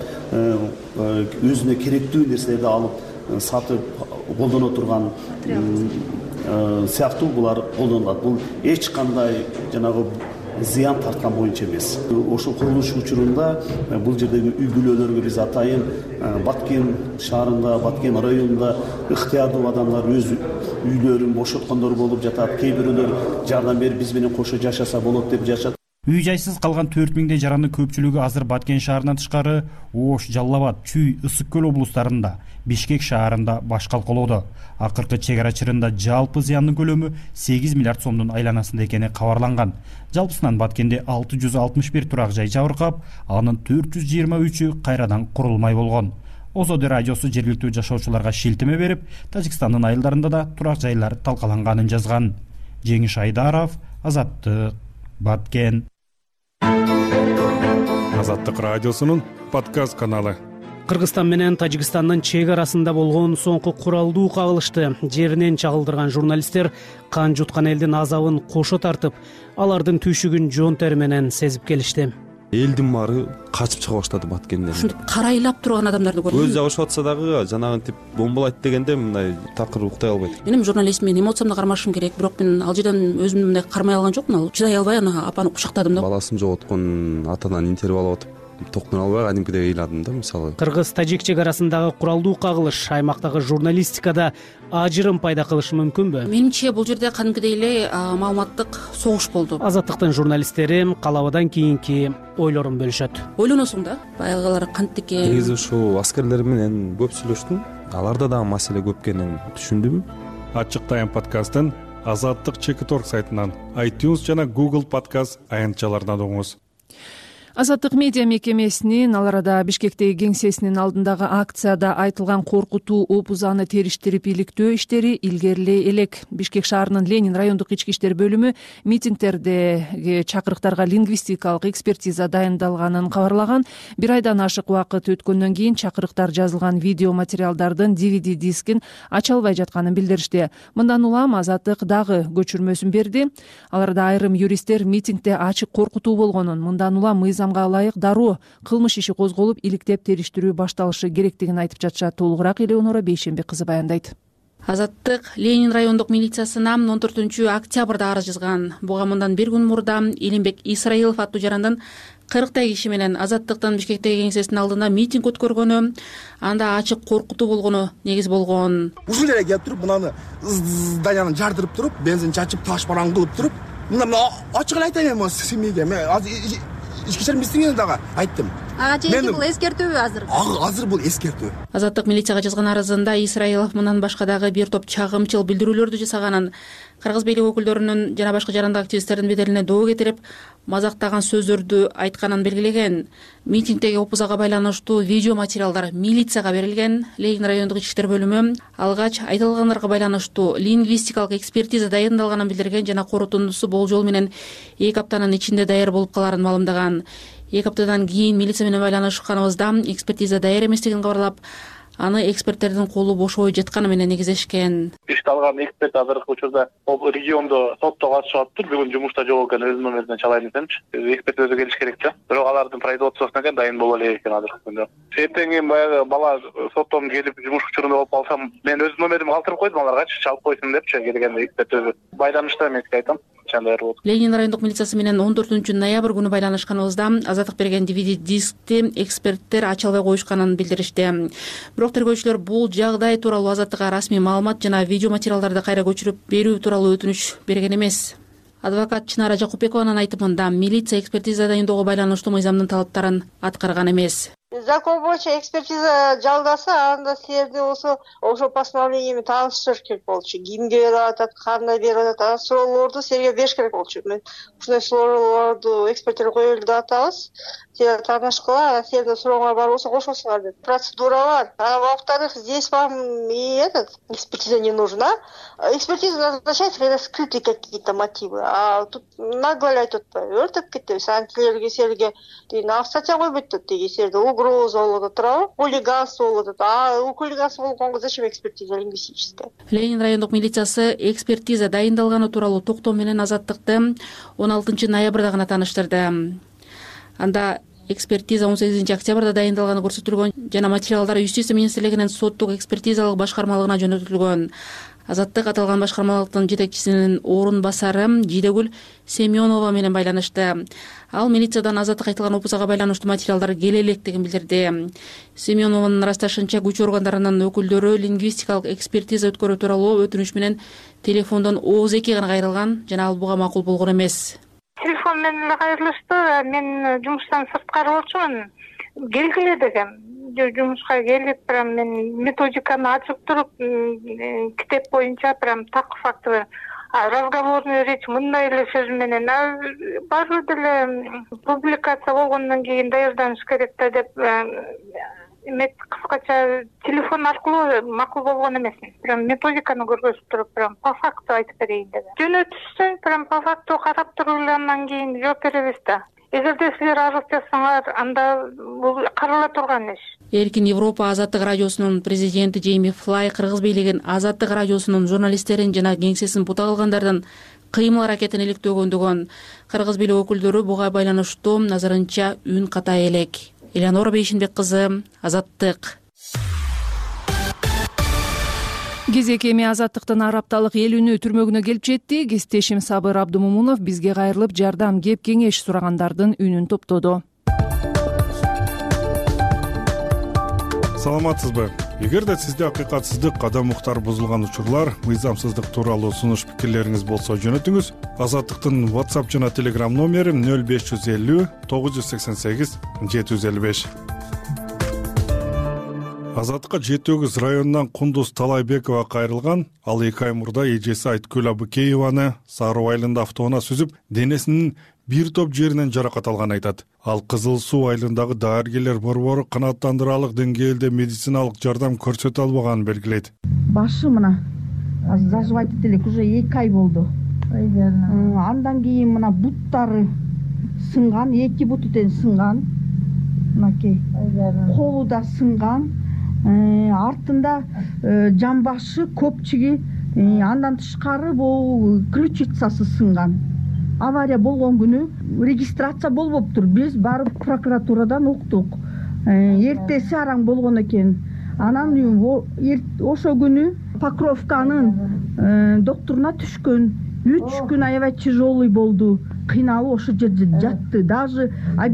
өзүнө керектүү нерселерди алып сатып колдоно турган сыяктуу булар колдонулат. Бул эч кандай жанагы зыян тарткан боюнча эмес. Ошол курулуш учурунда бул жердеги үй бүлөлөргө биз атайын Баткен шаарында, Баткен районунда ыктыярдуу адамдар өз үйлөрүн бошоткондор болуп жатат. Кээ бирөөлөр жардам берип биз менен кошо жашаса болот деп жашат. Үй жайсыз калган 4000 жарандын көпчүлүгү азыр Баткен шаарынан тышкары Ош, Жалал Абад, Чүй, Ысык көл облустарында, Бишкек шаарында баш калкалоодо. Акыркы чек ара чырында жалпы зыяндын көлөмү 8 миллиард сомдун айланасында экени кабарланган. Жалпысынан Баткенде 661 турак жай жабыркап, анын 423-ү кайрадан курулмай болгон. ОЗОД радиосу жергиликтүү жашоочуларга шилтеме берип, Тажикстандын айылдарында да турак жайлар талкаланганын жазган. Жеңиш Айдаров, Азаттык, Баткен. Азаттык радиосунун подкаст каналы. Кыргызстан менен Тажикстандын чек арасында болгон соңку куралдуу кагылышты жеринен чагылдырган журналисттер кан жуткан элдин азабын кошо тартып, алардын түйшүгүн жон тери менен сезип келишти. Элдин баары качып чыга баштады Баткенден. Ушинтип карайлап турган адамдарды көрдүм. Көз жабышып атса дагы жанагынтип бомбалайт дегенде мындай такыр уктай албайт. Мен журналист, мен эмоциямды кармашым керек, бирок мен ал жерден өзүмдү мындай кармай алган жокмун. Чыдай албай аны апаны кучактадым да. Баласын жоготкон атадан интервью алып атып токтоно албай кадимкидей ыйладым да мисалы. Кыргыз-тажик чек арасындагы куралдуу кагылыш аймактагы журналистикада ажырым пайда кылышы мүмкүнбү? Менимче бул жерде кадимкидей эле маалыматтык согуш болду. Азаттыктын журналисттери калабадан кийинки ойлорун бөлүшөт. Ойлоносуң да, баягылар кантип экен. Негизи ушул аскерлер менен көп сүйлөштүм. Аларда дагы маселе көп экенин түшүндүм. Ачык Тайм подкастын Азаттык Чекиторг сайтынан, iTunes жана Google подкаст аянтчаларынан угуңуз. Азаттык медиа мекемесинин ал арада Бишкектеги кеңсесинин алдындагы акцияда айтылган коркутуу опузаны териштирип иликтөө иштери илгерилей элек. Бишкек шаарынын Ленин райондук ички иштер бөлүмү митингдердеги чакырыктарга лингвистикалык экспертиза дайындалганын кабарлаган. Бир айдан ашык убакыт өткөндөн кийин чакырыктар жазылган видео материалдардын DVD дискин ача албай жатканын билдиришти. Мындан улам Азаттык дагы көчүрмөсүн берди. Ал арада айрым юристтер митингде ачык коркутуу болгонун, мындан улам ылайык дароо кылмыш иши козголуп, иликтеп териштирүү башталышы керектигин айтып жатышат. Толугураак Элеонора Бейшенбек кызы баяндайт. Азаттык Ленин райондук милициясына 14-октябрда арыз жазган. Буга мындан бир күн мурда Элимбек Исраилов аттуу жарандын 40 киши менен Азаттыктын Бишкектеги кеңсесинин алдында митинг өткөргөнү, анда ачык коркутуу болгону негиз болгон. Ушул жерге келип туруп, мынаны зданияны жардырып туруп, бензин чачып, таш бараң кылып туруп, мына ачык эле айтайын эми семьяга. Мен ички иштер министригине дагы айттым. Чейинки бул эскертүүбү азыр? Азыр бул эскертүү. Азаттык милицияга жазган арызында Исраилов мындан башка дагы бир топ чагымчыл билдирүүлөрдү жасаганын, кыргыз бийлик өкүлдөрүнүн жана башка жарандык активисттердин беделине доо кетирип, мазактаган сөздөрдү айтканын белгилеген. Митингдеги опузага байланыштуу видео материалдар милицияга берилген. Ленин райондук ички иштер бөлүмү алгач айтылгандарга байланыштуу лингвистикалык экспертиза дайындалганын билдирген жана корутундусу болжол менен 2 аптанын ичинде даяр болуп каларын маалымдаган. 2 аптадан кийин милиция менен байланышканыбызда экспертиза даяр эместигин кабарлап, аны эксперттердин колу бошобой жатканы менен негизлешкен. Ишти алган эксперт азыркы учурда региондо сотто катышып атыптыр. Бүгүн жумушта жок экен, өз номерине чалайын десемчи. Эксперт өзү келиш керек да. Бирок алардын производствосуна экен дайын боло элек экен азыркы күндө. Эртең баягы бала соттон келип жумуш учурунда болуп калсам, мен өз номеримди калтырып койдум аларгачы, чалып койсун депчи, келгенде эксперт өзү. Байланышта мен сизге айтам. Ленин райондук милициясы менен 14-ноябрь күнү байланышканыбызда Азаттык берген DVD дискти эксперттер ача албай коюшканын билдиришти. Бирок тергөөчүлөр бул жагдай тууралуу Азаттыкка расмий маалымат жана видео материалдарды кайра көчүрүп берүү тууралуу өтүнүч берген эмес. Адвокат Чынара Жакупбекованын айтымында милиция экспертиза дайындоого байланыштуу мыйзамдын талаптарын аткарган эмес. Закон боюнча экспертиза жалгаса, анда силерди ошол постановлениями таанышtырыш керек болчу. Кимге берип атат, кандай берип атат, анан суроолорду силерге бериш керек болчу. Мен ушундай суроолорду эксперттерге коелу деп атабыз. Силер таанышкыла, силердин сурооңор бар болсо кошосуңар деп. Процедура бар. А во-вторых, здесь вам и экспертиза не нужна. Экспертиза назначается, когда скрыты какие-то мотивы. А тут нагло эле айтып атпайбы, өртөп кетебиз. Анан силерге статья койбойт да, силерде угроза болуп атат, туурабы? Хулиганство болуп атат. А хулиганство болгонго зачем экспертиза лингвистическая? Ленин райондук милициясы экспертиза дайындалганы тууралуу токтоо менен Азаттыкты 16-ноябрда гана тааныштырды. Анда экспертиза 18-октябрда дайындалганы көрсөтүлгөн жана материалдар Юстиция министрлигинин соттук экспертизалык башкармалыгына жөнөтүлгөн. Азаттык аталган башкармалыктын жетекчисинин орун басары Жидегүл Семенова менен байланышты. Ал милициядан Азаттык айтылган опусага байланыштуу материалдар келе электигин билдирди. Семенованын ырасташынча күч органдарынын өкүлдөрү лингвистикалык экспертиза өткөрүү тууралуу өтүнүч менен телефондон ооз эки гана кайрылган жана ал буга макул болгон эмес. Телефон менен эле кайрылышты. Мен жумуштан сырткары болчумун. Келгиле дегем. Жумушка келип, прям мен методиканы ачып туруп, китеп боюнча прям так факты разговорный речь мындай эле сөз менен баары деле публикация болгондон кийин даярданыш керек да деп эмет кыскача телефон аркылуу макул болгон эмес. Прям методиканы көргөзүп туруп, прям по факту айтып берейин деди. Жөнөтүшсөң, прям по факту карап туруп эле андан кийин жооп беребиз да. Эгерде силер арыз жазсаңар, анда бул карала турган иш. Эркин Европа Азаттык радиосунун президенти Джейми Флай кыргыз бийлигин Азаттык радиосунун журналисттерин жана кеңсесин бута кылгандардан кыймыл аракетин иликтөгөндүгөн. Кыргыз бийлик өкүлдөрү буга байланыштуу назарынча үн катай элек. Элеонора Бейшинбек кызы, Азаттык. Кезек эми Азаттыктын ар апталык эл үнү түрмөгүнө келип жетти. Кесиптешим Сабыр Абдумумунов бизге кайрылып жардам, кеп кеңеш сурагандардын үнүн топтоду. Саламатсызбы? Эгерде сизде акыйкатсыздык, кадам уктар бузулган учурлар, мыйзамсыздык тууралуу сунуш пикирлериңиз болсо жөнөтүңүз. Азаттыктын WhatsApp жана Telegram номери 0550 988 755. Азаттыкка 7 районунан Кундуз Талайбекова кайрылган. Ал 2 ай мурда эжеси Айткүл Абыкееваны Саруу айылында автоунаа сүзүп, денесинин бир топ жеринен жаракат алган айтат. Ал Кызыл Суу айылындагы дарыгерлер борбору канааттандырарлык деңгээлде медициналык жардам көрсөтө албаганын белгилейт. Башы мына заживать этелек уже 2 ай болду. Андан кийин мына буттары сынган, 2 буту тең сынган. Мынакей. Колу да сынган. Артында жамбашы, көпчиги, андан тышкары бул ключицасы сынган. Авария болгон күнү регистрация болбоптур. Биз барып прокуратурадан уктук. Эртеси араң болгон экен. Анан ошо күнү Покровканын докторуна түшкөн. 3 күн аябай тяжелый болду. Кыйналып ошо жерде жатты. Даже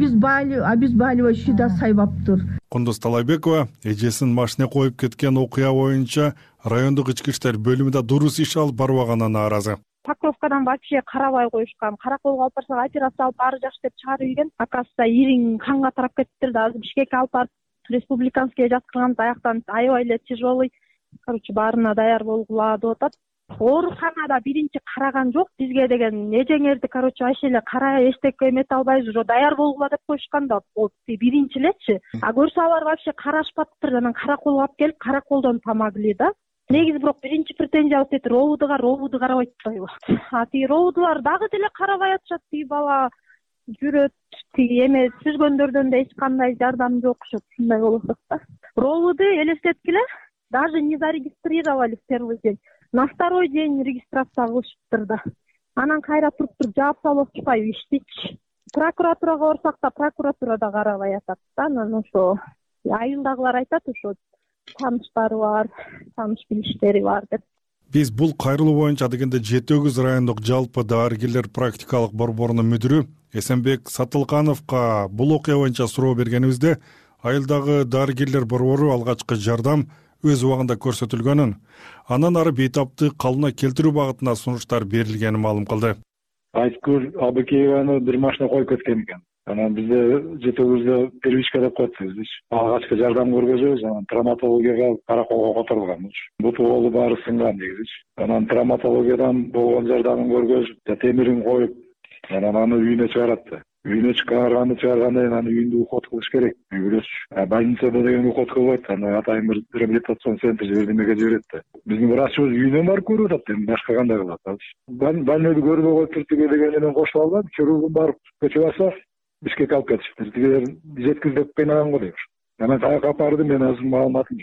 обезболивающий да сайбаптыр. Кундуз Талайбекова эжесин машине коюп кеткен окуя боюнча райондук ички иштер бөлүмүндө дурус иш алып барбаганына нааразы. Покровкадан вообще карабай коюшкан. Караколго алып барсак операция алып баары жакшы деп чыгарып ийген. Акасында ириң канга тарап кетиптир да. Азыр Бишкекке алып барып республиканскийге жаткырган, аяктан аябай эле тяжелый. Короче, баарына даяр болгула деп атат. Ооруканада биринчи караган жок бизге деген эжеңерди, короче, вообще эле кара эчтекке эмете албайбыз, уже даяр болгула деп коюшкан да. Биринчи элечи. А көрсө алар вообще карашпаптыр. Анан караколго алып келип, караколдон помогли да. Негизи бирок биринчи претензиябыз дейт, ровуду карабайт атпайбы. А тиги ровудулар дагы деле карабай атышат, тиги бала жүрөт, тиги эме сүзгөндөрдөн да эч кандай жардам жок окшойт, ушундай болсо да. Ровуду элестеткиле, даже не зарегистрировали в первый день. На второй день регистрация кылышыптыр да. Анан кайра туруп жаап салып чыкпайбы иштичи. Прокуратурага барсак да прокуратура да карабай атат да. Анан ошо айылдагылар айтат, ошо тааныштары бар, тааныш билиштери бар деп. Биз бул кайрылуу боюнча дегенде 7 райондук жалпы дарыгерлер практикалык борборунун мүдүрү Эсенбек Сатылкановго бул окуя боюнча суроо бергенибизде, айылдагы дарыгерлер борбору алгачкы жардам өз убагында көрсөтүлгөнүн, анан ары бейтапты калыбына келтирүү багытында сунуштар берилгенин маалым кылды. Айткүл Абыкееваны бир машина коюп кеткен экен. Анан бизде жетөбүздө первичка деп коет. Алгачкы жардам көргөзөбүз, анан травматологияга караколго которулган. Буту колу баары сынган негизи. Анан травматологиядан болгон жардамын көргөзүп, темирин коюп, анан аны үйүнө чыгарат да. Үйүнө чыгаргандан кийин аны үйүндө уход кылыш керек. Больницада деген уход кылбайт, аны атайын бир реабилитацион центр жибердимеге жиберет да. Биздин врачыбыз үйүнөн барып көрүп атат, эми башка кандай кылат? Больныйды көрбөй коюп түртүгө дегенинен кошуп алган, хирургун барып көчүп алса, Бишкекке алып кетишиптир. Тигилер жеткиз деп кыйнаган го дейбир. Анан каяка апарды, мен азыр маалыматым жок.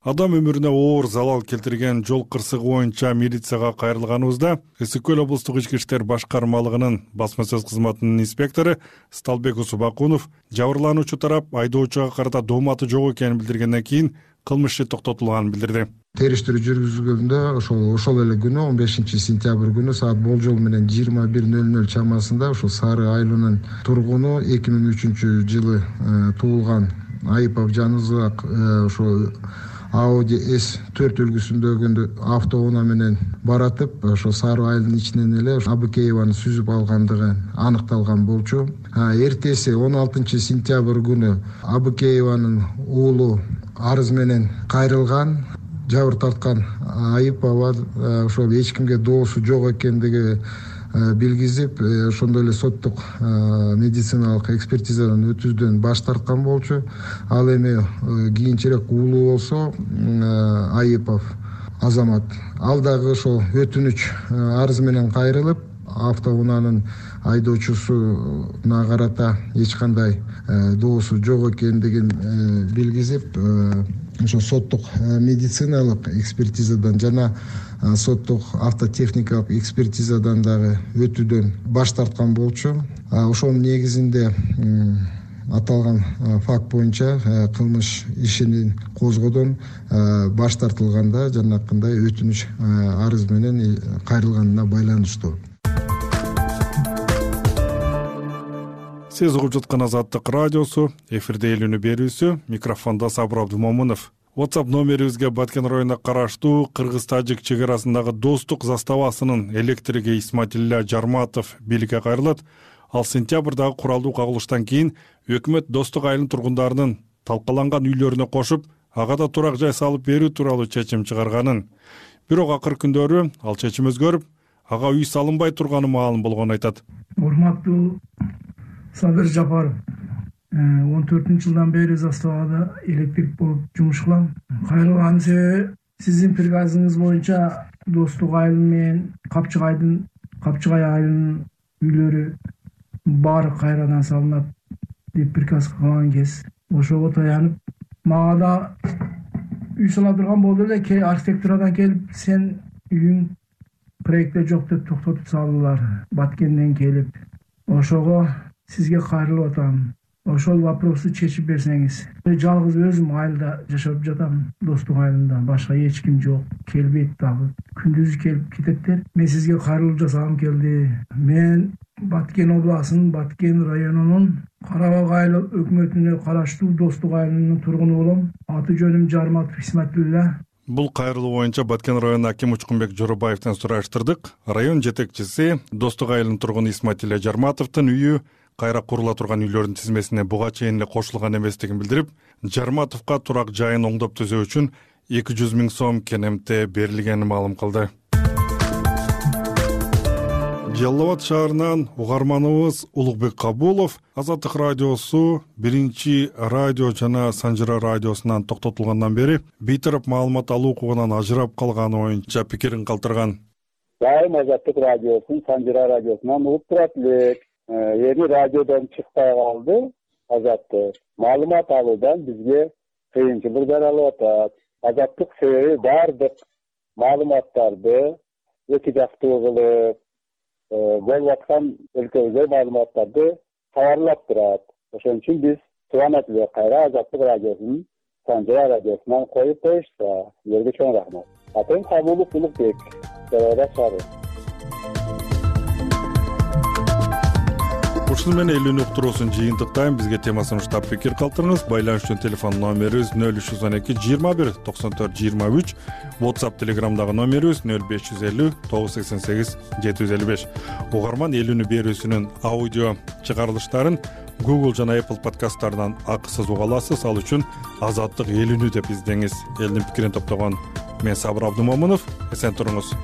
Адам өмүрүнө оор залал келтирген жол кырсыгы боюнча милицияга кайрылганыбызда Ысык көл облустук ички иштер башкармалыгынын басма сөз кызматынын инспектору Сталбек Усубакунов жабырлануучу тарап айдоочуга карата дооматы жок экенин билдиргенден кийин кылмыш иши токтотулганын билдирди. Териштирүү жүргүзүлгөндө ошол эле күнү 15 сентябрь күнү саат болжол менен 21:00 чамасында ушул Сары Айылынын тургуну 2003 жылы туулган Айыпов Жанызак ошол Audi S4 үлгүсүндөгү автоунаа менен баратып, ошо Сары Айылдын ичинен эле Абыкееваны сүзүп алгандыгы аныкталган болчу. Эртеси 16 сентябрь күнү Абыкееванын уулу арыз менен кайрылган. Жабыр тарткан Айыпова ошол эч кимге доосу жок экендиги билгизип, ошондой эле соттук медициналык экспертизадан өтүүдөн баш тарткан болчу. Ал эми кийинчерээк уулу болсо Айыпов Азамат, ал дагы ошол өтүнүч арыз менен кайрылып, автоунаанын айдоочусуна карата эч кандай доосу жок экендигин билгизип, ошо соттук медициналык экспертизадан жана соттук автотехникалык экспертизадан дагы өтүүдөн баш тарткан болчу. Ошонун негизинде аталган факт боюнча кылмыш ишинин козгоодон баш тартылганда жанакындай өтүнүч арыз менен кайрылганына байланыштуу. Сиз угуп жаткан Азаттык радиосу, эфирде Эл үнү берүүсү, микрофондо Сабыр Абдумомунов. WhatsApp номерибизге Баткен районуна караштуу Кыргыз-Тажик чек арасындагы достук заставасынын электриги Исматилля Жарматов бийликке кайрылат. Ал сентябрдагы куралдуу кагылыштан кийин өкмөт Достук айылынын тургундарынын талкаланган үйлөрүнө кошуп, ага да турак жай салып берүү тууралуу чечим чыгарганын. Бирок акыркы күндөрү ал чечим өзгөрүп, ага үй салынбай турганы маалым болгонун айтат. Урматтуу Садыр Жапаров, 14-жылдан бери заставада электрик болуп жумуш кылам. Кайрылган себеби сиздин приказыңыз боюнча Достук айыл менен Капчыгай айылынын үйлөрү баары кайрадан салынат деп приказ кылган кез ошого таянып, мага да үй сала турган болду эле, архитектурадан келип, сен үйүң проектте жок деп токтотуп салдылар. Баткенден келип, ошого сизге кайрылып атам. Ошол вопросту чечип берсеңиз. Жалгыз өзүм айылда жашап жатам, Достук айылында, башка эч ким жок. Келбейт дагы. Күндүз келип кететтер. Мен сизге кайрылып жасагым келди. Мен Баткен областынын Баткен районунун Карабак айылы өкмөтүнө караштуу Достук айылынын тургуну болом. Аты жөнүм Жарматов Исматилля. Бул кайрылуу боюнча Баткен районунун аким Учкунбек Жоробаевден сураштырдык. Район жетекчиси Достук айылынын тургуну Исматилля Жарматовдун үйү кайра курула турган үйлөрдүн тизмесине буга чейин эле кошулган эместигин билдирип, Жарматовго турак жайын оңдоп түзөө үчүн 200 000 сом КНМТ берилгенин маалым кылды. Жалал Абад шаарынан угарманыбыз Улукбек Кабулов Азаттык радиосу биринчи радио жана Санжыра радиосунан токтотулгандан бери бейтарап маалымат алуу укугунан ажырап калганы боюнча пикирин калтырган. Дайым Азаттык радиосун Санжыра радиосунан угуп турат элек. Эми радиодон чыкпай калды. Азаттык маалымат алуудан бизге кыйынчылык алып атат. Азаттык себеби баардык маалыматтарды эки жактуу кылып болуп аткан өлкөбүзгө маалыматтарды кабарлап турат. Ошон үчүн биз субанат эле кайра Азаттык радиосунун Санжыра радиосунан коюп коюшса, силерге чоң рахмат. Атым Кабулов Улукбек, Жалал Абад шаары. Ушуну менен Эл үнү уктуруусун жыйынтыктайм. Бизге темасын уштап пикир калтырыңыз. Байланыш үчүн телефон номерибиз 0312 21 94 23, WhatsApp Telegramдагы номерибиз 0550 988 755. Угарман Эл үнү берүүсүнүн аудио чыгарылыштарын Google жана Apple подкасттарынан акысыз уга аласыз. Ал үчүн Азаттык Эл үнү деп издеңиз. Элдин пикирин топтогон мен Сабыр Абдумомунов. Эсен туруңуз.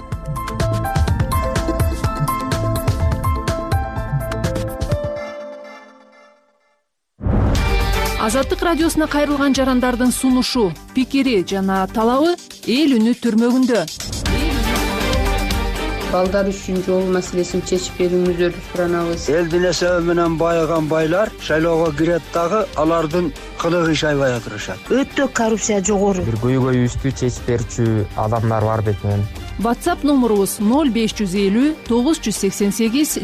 Азаттык радиосуна кайрылган жарандардын сунушу, пикири жана талабы Эл үнү түрмөгүндө. балдар үчүн жол маселесин чечип берүүңүздөрдү суранабыз. Элдин эсеби менен байыган байлар шайлоого кирет дагы алардын кылыгы иш аябай атырышат. Өтө коррупция жогору. Бир көйгөйүбүздү чечип берүүчү адамдар бар бекен. WhatsApp номерубуз 0550 988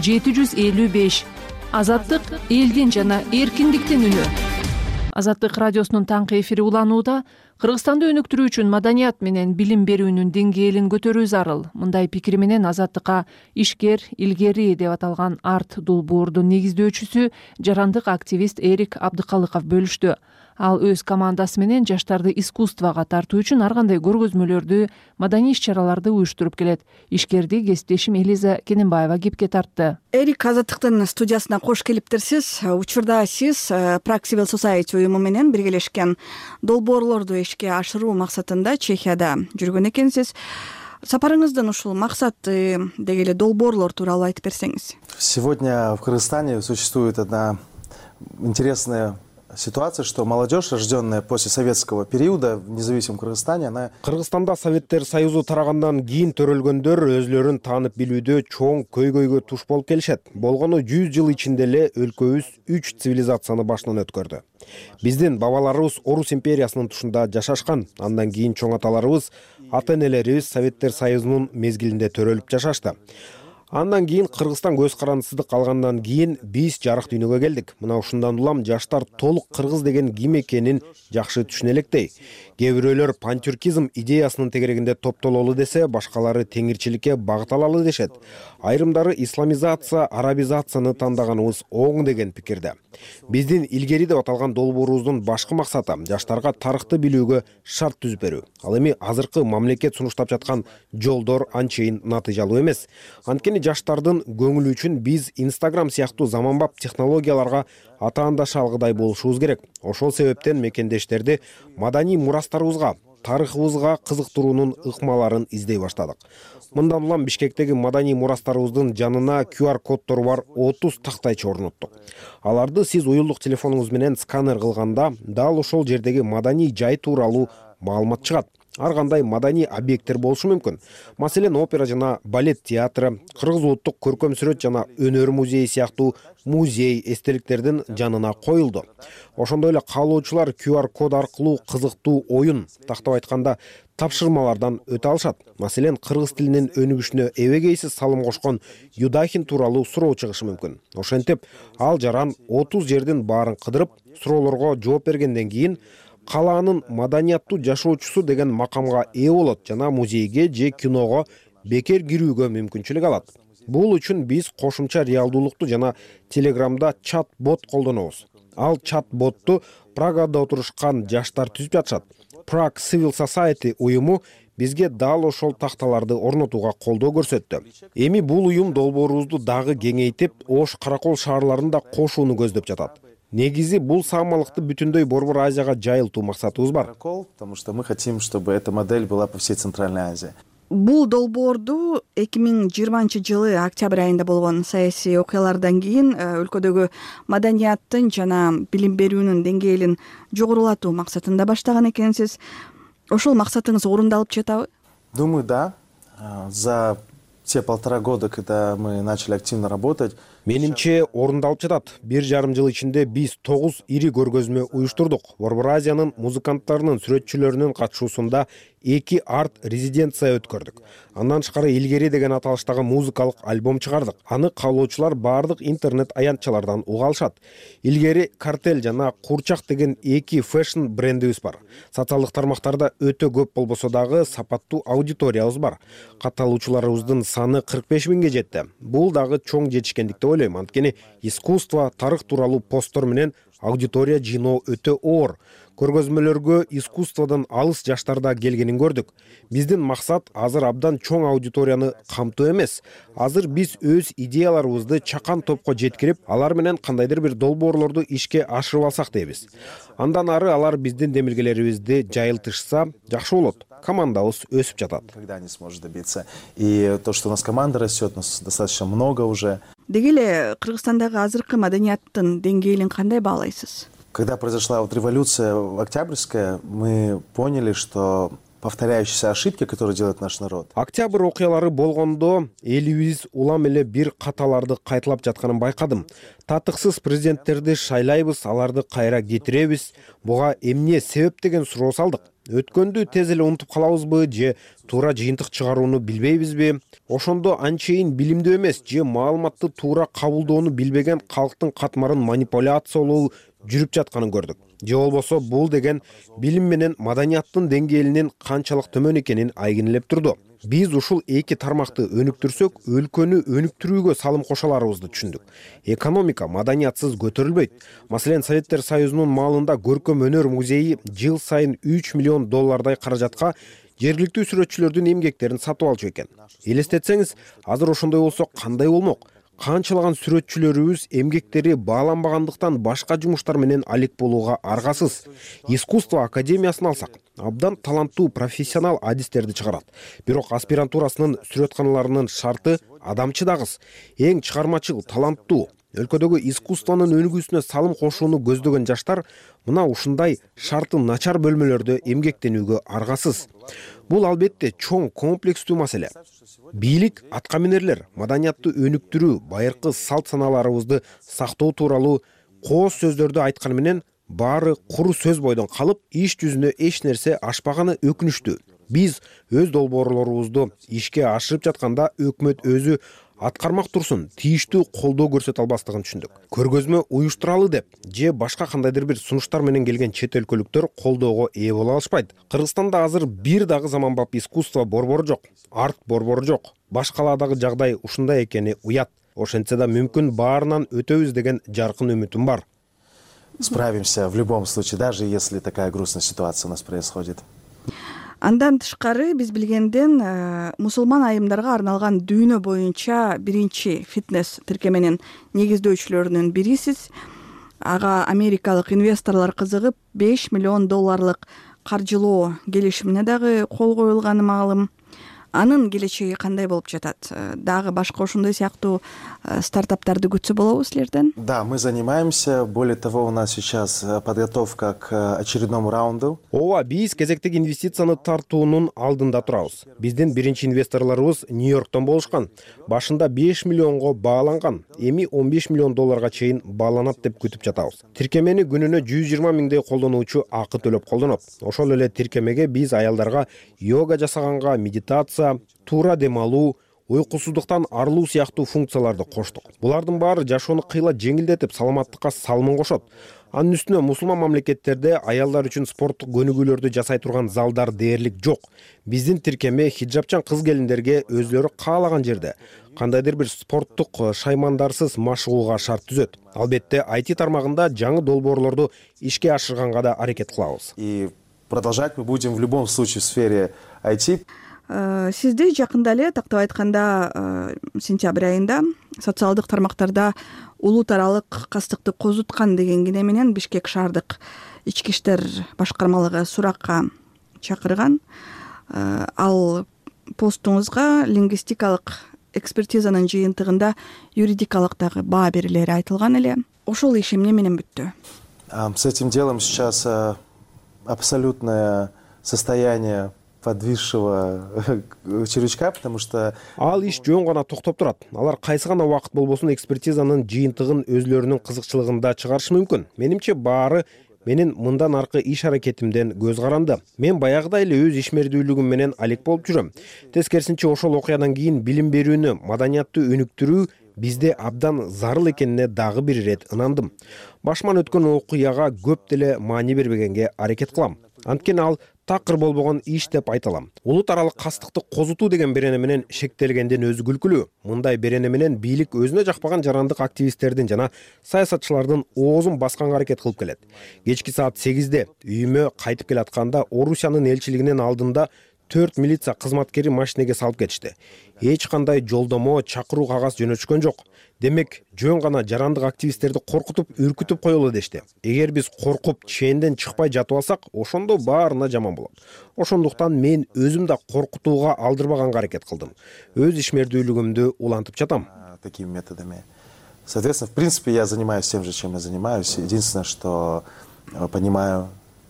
755. Азаттык — элдин жана эркиндиктин үнү. Азаттык радиосунун таңкы эфири уланууда. Кыргызстанды өнүктүрүү үчүн маданият менен билим берүүнүн деңгээлин көтөрүү зарыл. Мындай пикири менен Азаттыкка ишкер, илгери деп аталган арт долбоордун негиздөөчүсү, жарандык активист Эрик Абдыкалыков бөлүштү. Ал өз командасы менен жаштарды искусствого тартуу үчүн ар кандай көргөзмөлөрдү, маданий иш-чараларды уюштуруп келет. Ишкерди кесиптешим Элиза Кененбаева кепке тартты. Эрик, Азаттыктын студиясына кош келиптирсиз. Учурда сиз Prague Civil Society уюму менен биргелешкен долбоорлорду ишке ашыруу максатында Чехияда жүргөн экенсиз. Сапарыңыздын ушул максаты деги эле долбоорлор тууралуу айтып берсеңиз. Сегодня в Кыргызстане существует одна интересная ситуация, что молодежь, рожденная после советского периода в независимом Кыргызстане, она... Кыргызстанда Советтер Союзу тарагандан кийин төрөлгөндөр өзлөрүн таанып билүүдө чоң көйгөйгө туш болуп келишет. Болгону 100 жыл ичинде эле өлкөбүз 3 цивилизацияны башынан өткөрдү. Биздин бабаларыбыз Орус империясынын тушунда жашашкан. Андан кийин чоң аталарыбыз, ата-энелерибиз Советтер Союзунун мезгилинде төрөлүп жашашты. Андан кийин Кыргызстан көз карандысыздык алгандан кийин биз жарык дүйнөгө келдик. Мына ушундан улам жаштар толук кыргыз деген ким экенин жакшы түшүнө электей. Кээ бирөөлөр пантюркизм идеясынын тегерегинде топтололу десе, башкалары теңирчиликке багыт алалы дешет. Айрымдары исламизация, арабизацияны тандаганыбыз оң деген пикирде. Биздин илгери деп аталган долбоорубуздун башкы максаты жаштарга тарыхты билүүгө шарт түзүп берүү. Ал эми азыркы мамлекет сунуштап жаткан жолдор анчейин натыйжалуу эмес. Анткени жаштардын көңүлү үчүн биз Instagram сыяктуу заманбап технологияларга атаандаша алгыдай болушубуз керек. Ошол себептен мекендештерди маданий мурастарыбызга, тарыхыбызга кызыктыруунун ыкмаларын издей баштадык. Мындан улам Бишкектеги маданий мурастарыбыздын жанына QR коддору бар 30 тактайчы орноттук. Аларды сиз уюлдук телефонуңуз менен сканер кылганда дал ошол жердеги маданий жай тууралуу маалымат чыгат. Ар кандай маданий объекттер болушу мүмкүн. Маселен, опера жана балет театры, Кыргыз улуттук көркөм сүрөт жана өнөр музейи сыяктуу музей эстеликтердин жанына коюлду. Ошондой эле каалоочулар QR код аркылуу кызыктуу оюн, тактап айтканда тапшырмалардан өтө алышат. Маселен, кыргыз тилинин өнүгүшүнө эбегейсиз салым кошкон Юдахин тууралуу суроо чыгышы мүмкүн. Ошентип, ал жаран 30 жердин баарын кыдырып, суроолорго жооп бергенден кийин калаанын маданияттуу жашоочусу деген макамга ээ болот жана музейге же киного бекер кирүүгө мүмкүнчүлүк алат. Бул үчүн биз кошумча реалдуулукту жана Телеграмда чат-бот колдонобуз. Ал чат-ботту Прагада отурушкан жаштар түзүп жатышат. Prague Civil Society уюму бизге дал ошол такталарды орнотууга колдоо көрсөттү. Эми бул уюм долбоорубузду дагы кеңейтип, Ош, Каракол шаарларын да кошууну көздөп жатат. Негизи бул саамалыкты бүтүндөй Борбор Азияга жайылтуу максатыбыз бар. Потому что мы хотим, чтобы эта модель была по всей Центральной Азии. Бул долбоорду 2020-жылы октябрь айында болгон саясий окуялардан кийин өлкөдөгү маданияттын жана билим берүүнүн деңгээлин жогорулатуу максатында баштаган экенсиз. Ошол максатыңыз орундалып жатабы? Думаю, да. За те 1,5 года, когда мы начали активно работать, Менимче орундалып жатат. 1,5 жыл ичинде биз 9 ири көргөзмө уюштурдук. Борбор Азиянын музыканттарынын, сүрөтчүлөрүнүн катышуусунда 2 арт резиденция өткөрдүк. Андан тышкары илгери деген аталыштагы музыкалык альбом чыгардык. Аны каалоочулар баардык интернет аянтчалардан уга алышат. Илгери Картель жана Курчак деген 2 фэшн брендибиз бар. Социалдык тармактарда өтө көп болбосо дагы сапаттуу аудиториябыз бар. Катталуучуларыбыздын саны 45 миңге жетти. Бул дагы чоң жетишкендик деп ойлойм. Анткени искусство, тарых тууралуу посттор менен аудитория жыйноо өтө оор. Көргөзмөлөргө искусстводон алыс жаштарда келгенин көрдүк. Биздин максат азыр абдан чоң аудиторияны камтуу эмес. Азыр биз өз идеяларыбызды чакан топко жеткирип, алар менен кандайдыр бир долбоорлорду ишке ашырып алсак дейбиз. Андан ары алар биздин демилгелерибизди жайылтышса жакшы болот. Командабыз өсүп жатат. Когда не сможет добиться. И то, что у нас команда растет, нас достаточно много уже. Деги эле Кыргызстандагы азыркы маданияттын деңгээлин кандай баалайсыз? Когда произошла революция октябрьская, мы поняли, что повторяющиеся ошибки, которые делает наш народ. Октябрь окуялары болгондо элибиз улам эле бир каталарды кайталап жатканын байкадым. Татыксыз президенттерди шайлайбыз, аларды кайра кетиребиз. Буга эмне себеп деген суроо салдык. Өткөндү тез эле унутуп калабызбы же туура жыйынтык чыгарууну билбейбизби? Ошондо анчейин билимдүү эмес же маалыматты туура кабылдоону билбеген калктын катмарын манипуляциялоо жүрүп жатканын көрдүк. Же болбосо бул деген билим менен маданияттын деңгээлинин канчалык төмөн экенин айгинелеп турду. Биз ушул эки тармакты өнүктүрсөк, өлкөнү өнүктүрүүгө салым кошо аларыбызды түшүндүк. Экономика маданиятсыз көтөрүлбөйт. Маселен, Советтер Союзунун маалында көркөм өнөр музейи жыл сайын 3 миллион доллардай каражатка жергиликтүү сүрөтчүлөрдүн эмгектерин сатып алчу экен. Элестетсеңиз, азыр ошондой болсо кандай болмок? Канчалаган сүрөтчүлөрүбүз эмгектери бааланбагандыктан башка жумуштар менен алек болууга аргасыз. Искусство академиясын алсак, абдан таланттуу профессионал адистерди чыгарат. Бирок аспирантурасынын сүрөтканаларынын шарты адамчыдагыс, эң чыгармачыл, таланттуу. Өлкөдөгү искусствонун өнүгүүсүнө салым кошууну көздөгөн жаштар мына ушундай шарты начар бөлмөлөрдө эмгектенүүгө аргасыз. Бул албетте чоң комплекстүү маселе. Бийлик, аткаминерлер маданиятты өнүктүрүү, байыркы салт саналарыбызды сактоо тууралуу кооз сөздөрдү айтканы менен баары куру сөз бойдон калып, иш жүзүнө эч нерсе ашпаганы өкүнүчтүү. Биз өз долбоорлорубузду ишке ашырып жатканда өкмөт өзү аткармак турсун тийиштүү колдоо көрсөтө албастыгын түшүндүк. Көргөзмө уюштуралы деп же башка кандайдыр бир сунуштар менен келген чет өлкөлүктөр колдоого ээ боло алышпайт. Кыргызстанда азыр бир дагы заманбап искусство борбору жок, арт борбору жок. Башкаладагы жагдай ушундай экени уят. Ошентсе да мүмкүн баарынан өтөбүз деген жаркын үмүтүм бар. Справимся в любом случае, даже если такая грустная ситуация у нас происходит. Андан тышкары биз билгенден мусулман айымдарга арналган дүйнө боюнча биринчи фитнес тиркеменин негиздөөчүлөрүнүн бирисиз. Ага америкалык инвесторлор кызыгып 5 миллион долларлык каржылоо келишимине дагы кол коюлганы маалым. Анын келечеги кандай болуп жатат? Дагы башка ошондой сыяктуу стартаптарды күтсө болобу силерден? Да, мы занимаемся. Более того, у нас сейчас подготовка к очередному раунду. Ооба, биз кезектеги инвестицияны тартуунун алдында турабыз. Биздин биринчи инвесторлорубуз Нью-Йорктон болушкан. Башында 5 миллионго бааланган, эми 15 миллион долларга чейин бааланат деп күтүп жатабыз. Тиркемени күнүнө 120 миңдей колдонуучу акы төлөп колдонот. Ошол эле тиркемеге биз аялдарга йога жасаганга, медитация, туура дем алуу, уйкусуздуктан арылуу сыяктуу функцияларды коштук. Булардын баары жашоону кыйла жеңилдетип, саламаттыкка салымын кошот. Анын үстүнө мусулман мамлекеттерде аялдар үчүн спорттук көнүгүүлөрдү жасай турган залдар дээрлик жок. Биздин тиркеме хиджабчан кыз-келиндерге өзлөрү каалаган жерде кандайдыр бир спорттук шаймандарсыз машыгууга шарт түзөт. Албетте, IT тармагында жаңы долбоорлорду ишке ашырганга да аракет кылабыз. И продолжать мы будем в любом случае в сфере IT. Сизди жакында эле тактап айтканда сентябрь айында социалдык тармактарда улут аралык кастыкты козуткан деген кине менен Бишкек шаардык ички иштер башкармалыгы суракка чакырган. Ал постуңузга лингвистикалык экспертизанын жыйынтыгында юридикалык дагы баа берилери айтылган эле. Ошол иш эмне менен бүттү? С этим делом сейчас абсолютное состояние подвисшего червячка, потому что ал иш жөн гана токтоп турат. Алар кайсы гана убакыт болбосун экспертизанын жыйынтыгын өзлөрүнүн кызыкчылыгында чыгарышы мүмкүн. Менимче баары менин мындан аркы иш аракетимден көз каранды. Мен баягыдай эле өз ишмердүүлүгүм менен алек болуп жүрөм. Тескерисинче ошол окуядан кийин билим берүүнү, маданиятты өнүктүрүү бизде абдан зарыл экенине дагы бир ирет ынандым. Башыман өткөн окуяга көп деле маани бербегенге аракет кылам. Анткени ал такыр болбогон иш деп айта алам. Улут аралык кастыкты козутуу деген берене менен шектелгенден өзү күлкүлүү. Мындай берене менен бийлик өзүнө жакпаган жарандык активисттердин жана саясатчылардын оозун басканга аракет кылып келет. Кечки саат 8-де үйүмө кайтып келатканда Орусиянын элчилигинин алдында 4 милиция кызматкери машинеге салып кетишти. Эч кандай жолдомо, чакыруу кагаз жөнөтүшкөн жок. Демек, жөн гана жарандык активисттерди коркутуп, үркүтүп коелу дешти. Эгер биз коркуп, ченден чыкпай жатып алсак, ошондо баарына жаман болот. Ошондуктан мен өзүм да коркутууга алдырбаганга аракет кылдым. Өз ишмердүүлүгүмдү улантып жатам. Такими методами. Соответственно, в принципе, я занимаюсь тем же, чем я занимаюсь. Единственное, что понимаю,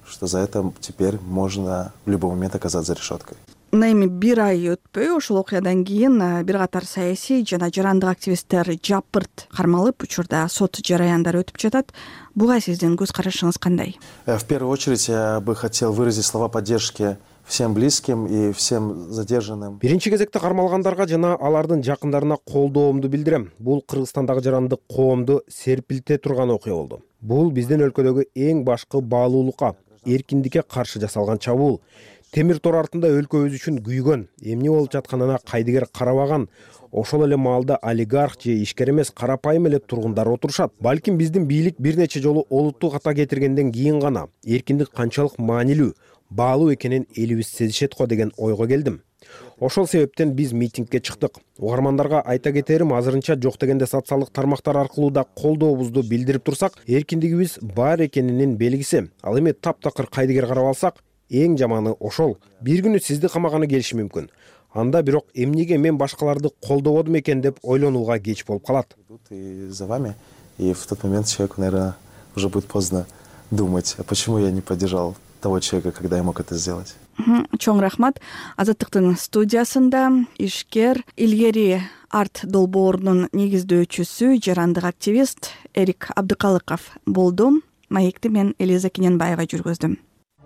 что за это теперь можно в любой момент оказаться за решеткой. Мына эми бир ай өтпөй ошол окуядан кийин бир катар саясий жана жарандык активисттер жапырт кармалып, учурда сот жараяндары өтүп жатат. Буга сиздин көз карашыңыз кандай? В первую очередь я бы хотел выразить слова поддержки всем близким и всем задержанным. Биринчи кезекте кармалгандарга жана алардын жакындарына колдоомду билдирем. Бул Кыргызстандагы жарандык коомду серпилте турган окуя болду. Бул биздин өлкөдөгү эң башкы баалуулукка, эркиндикке каршы жасалган чабуул. Темир тор артында өлкөбүз үчүн күйгөн, эмне болуп жатканына кайдыгер карабаган, ошол эле маалда олигарх же ишкер эмес карапайым эле тургундар отурушат. Балким биздин бийлик бир нече жолу олуттуу ката кетиргенден кийин гана эркиндик канчалык маанилүү, баалуу экенин элибиз сезишет го деген ойго келдим. Ошол себептен биз митингге чыктык. Угармандарга айта кетерим, азырынча жок дегенде социалдык тармактар аркылуу да колдообузду билдирип турсак, эркиндигибиз бар экенинин белгиси. Ал эми таптакыр кайдыгер карап алсак, эң жаманы ошол. Бир күнү сизди камаганы келиши мүмкүн. Анда бирок эмнеге мен башкаларды колдободум экен деп ойлонууга кеч болуп калат. И за вами, и в тот момент человеку, наверное, уже будет поздно думать, а почему я не поддержал того человека, когда я мог это сделать. Чоң рахмат. Азаттыктын студиясында ишкер илгери арт долбоорунун негиздөөчүсү, жарандык активист Эрик Абдыкалыков болду. Маекти мен Элиза Кененбаева жүргүздүм.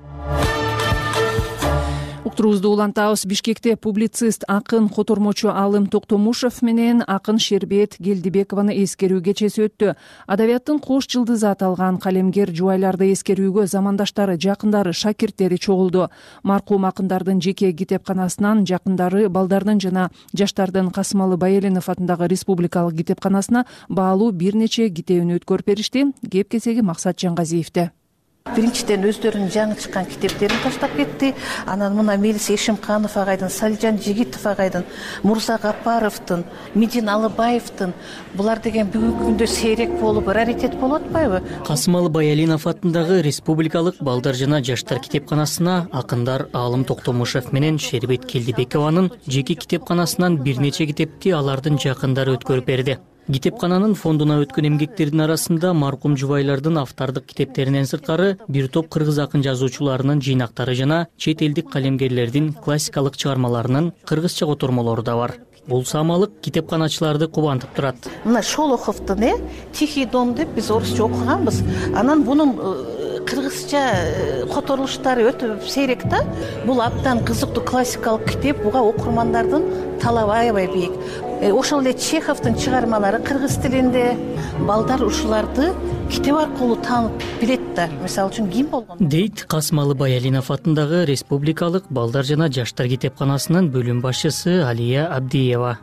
Уктуруубузду улантабыз. Бишкекте публицист, акын, котормочу Алым Токтомушев менен акын Шербет Келдибекованы эскерүү кечеси өттү. Адабияттын кош жылдызы аталган калемгер жубайларды эскерүүгө замандаштары, жакындары, шакирттери чогулду. Маркум акындардын жеке китепканасынан жакындары, балдардын жана жаштардын Касымалы Баялинов атындагы республикалык китепканасына баалуу бир нече китебин өткөрүп беришти. Кеп кесеги Максат Жангазиевде. Биринчиден өздөрүнүн жаңы чыккан китептерин таштап кетти. Анан мына Мелис Эшимканов агайдын, Салижан Жигитов агайдын, Мурза Гапаровдун, Медин Алыбаевдин булар деген бүгүнкү күндө сейрек болуп, раритет болуп атпайбы? Касымалы Баялинов атындагы республикалык балдар жана жаштар китепканасына акындар Алым Токтомушев менен Шербет Келдибекованын жеке китепканасынан бир нече китепти алардын жакындары өткөрүп берди. Китепкананын фондуна өткөн эмгектердин арасында маркум жубайлардын автордук китептеринен сырткары бир топ кыргыз акын жазуучуларынын жыйнактары жана чет элдик калемгерлердин классикалык чыгармаларынын кыргызча котормолору да бар. Бул самалык китепканачыларды кубантып турат. Мына Шолоховдун Тихий дом деп биз орусча окуганбыз. Анан бунун кыргызча которулуштары өтө сейрек да. Бул абдан кызыктуу классикалык китеп, буга окурмандардын талабы аябай бийик. Ошол эле Чеховдун чыгармалары кыргыз тилинде. Балдар ушуларды китеп аркылуу таанып билет да. Мисалы үчүн ким болгон? Дейт Касымалы Баялинов атындагы республикалык балдар жана жаштар китепканасынын бөлүм башчысы Алия Абдиева.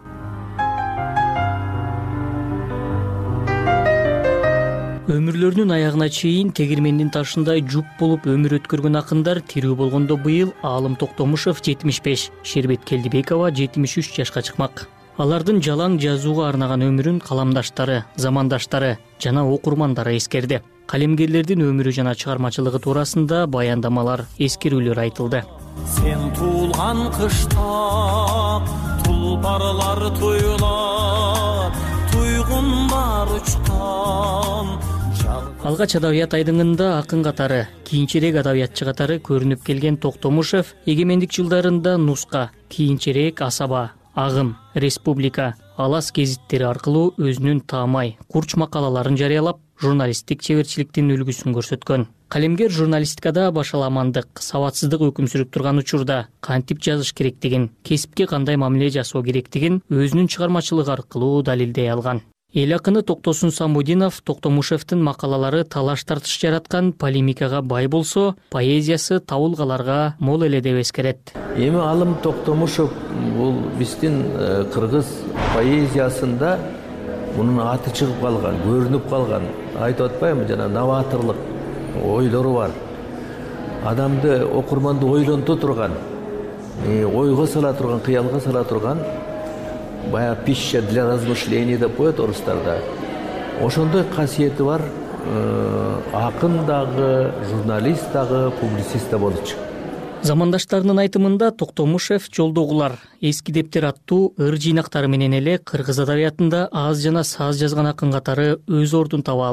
Өмүрлөрүнүн аягына чейин тегирмендин ташындай жуп болуп өмүр өткөргөн акындар тирүү болгондо быйыл Алым Токтомушев 75, Шербет Келдибекова 73 жашка чыкмак. Алардын жалаң жазууга арнаган өмүрүн каламдаштары, замандаштары жана окурмандары эскерди. Калемгерлердин өмүрү жана чыгармачылыгы туурасында баяндамалар, эскерүүлөр айтылды. Сен туулган кышта тулпарлар туйлат, туйгундар учкан. Алгач адабият айдыңында акын катары, кийинчерээк адабиятчы катары көрүнүп келген Токтомушев эгемендик жылдарында Нуска, кийинчерээк Асаба, Агым, Республика, Алас гезиттери аркылуу өзүнүн таамай, курч макалаларын жарыялап, журналисттик чеберчиликтин үлгүсүн көрсөткөн. Калемгер журналистикада башаламандык, сабатсыздык өкүм сүрүп турган учурда кантип жазыш керектигин, кесипке кандай мамиле жасоо керектигин өзүнүн чыгармачылыгы аркылуу далилдей алган. Эл акыны Токтосун Самудинов Токтомушевдин макалалары талаш тартыш жараткан, полемикага бай болсо, поэзиясы табылгаларга мол эле деп эскерет. Эми Алым Токтомушев бул биздин кыргыз поэзиясында мунун аты чыгып калган, көрүнүп калган, айтып атпаймынбы, жана новаторлук ойлору бар. Адамды, окурманды ойлонто турган, ойго сала турган, кыялга сала турган, бая пища для размышления деп коет орустарда. Ошондой касиети бар акын дагы, журналист дагы, публицист да болчу. Замандаштарынын айтымында Токтомушев жолдогулар, эски дептер аттуу ыр жыйнактары менен эле кыргыз адабиятында аз жана саз жазган акын катары өз ордун таба алды.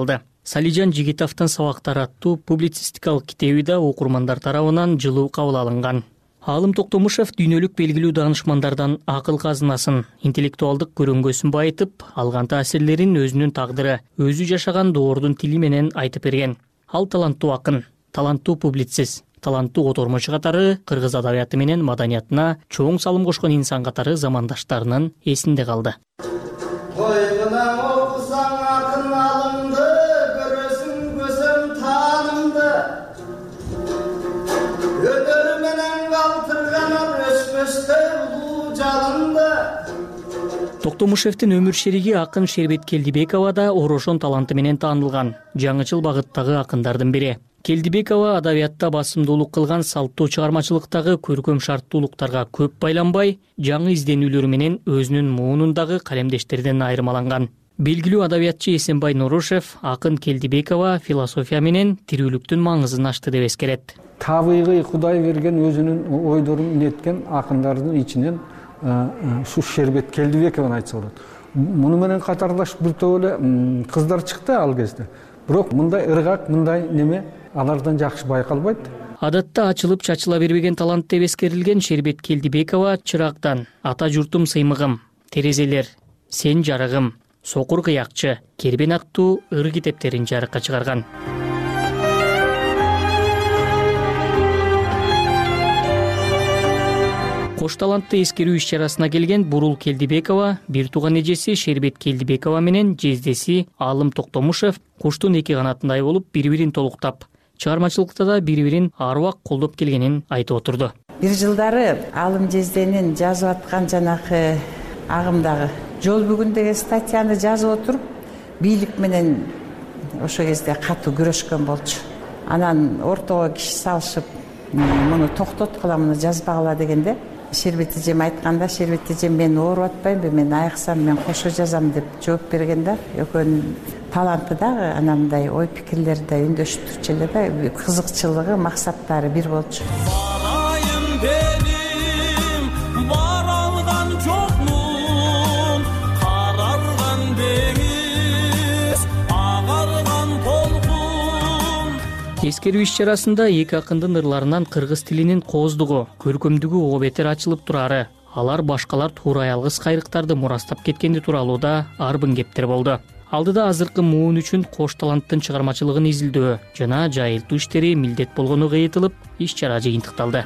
Салижан Жигитовдун сабактары аттуу публицистикалык китеби да окурмандар тарабынан жылуу кабыл алынган. Алым Токтомушев дүйнөлүк белгилүү даанышмандардан акыл казынасын, интеллектуалдык көрүнгөсүн байытып, алган таасирлерин өзүнүн тагдыры, өзү жашаган доордун тили менен айтып берген. Ал таланттуу акын, таланттуу публицист, таланттуу отормочу катары кыргыз адабияты менен маданиятына чоң салым кошкон инсан катары замандаштарынын эсинде калды. Токтомушевдин өмүр шериги акын Шербет Келдибекова да орошон таланты менен таанылган, жаңычыл багыттагы акындардын бири. Келдибекова адабиятта басымдуулук кылган салттуу чыгармачылыктагы көркөм шарттуулуктарга көп байланбай, жаңы изденүүлөрү менен өзүнүн муунундагы калемдештерден айырмаланган. Белгилүү адабиятчы Эсенбай Нурушев акын Келдибекова философия менен тирүүлүктүн маңызын ачты деп эскерет. Табигый Кудай берген өзүнүн ойдорун неткен акындардын ичинен ушу Шербет Келдибекованы айтса болот. Муну менен катарлаш бир топ эле кыздар чыкты ал кезде. Бирок мындай ыргак, мындай неме алардан жакшы байкалбайт. Адатта ачылып чачыла бербеген талант деп эскерилген Шербет Келдибекова чырактан Ата журтум сыймыгым, Терезелер, Сен жарыгым, Сокур кыякчы, Кербен аттуу ыр китептерин жарыкка чыгарган. Кош талантты эскерүү иш-чарасына келген Бурул Келдибекова, бир тууган эжеси Шербет Келдибекова менен жездеси Алым Токтомушев куштун эки канатындай болуп бири-бирин толуктап, чыгармачылыкта да бири-бирин аруак колдоп келгенин айтып отурду. Бир жылдары Алым жезденин жазып аткан жанакы агымдагы Жол бүгүн деген статьяны жазып отуруп, бийлик менен ошо кезде катуу күрөшкөн болчу. Анан ортого киши салышып, муну токтоткула, муну жазбагыла дегенде Шербет эжем айтканда, Шербет эжем мен ооруп атпайбы, мен айыксам мен кошо жазам деп жооп берген да. Экөөнүн таланты дагы анандай ой пикирлери да үндөштүрчү эле да, кызыкчылыгы, максаттары бир болчу. Эскерүү иш-чарасында эки акындын ырларынан кыргыз тилинин кооздугу, көркөмдүгү ого бетер ачылып турары, алар башкалар туура ялгыз кайрыктарды мурастап кеткенди тууралуу да арбын кептер болду. Алдыда азыркы муун үчүн кош таланттын чыгармачылыгын изилдөө жана жайылтуу иштери милдет болгону кыйытылып, иш-чара жыйынтыкталды.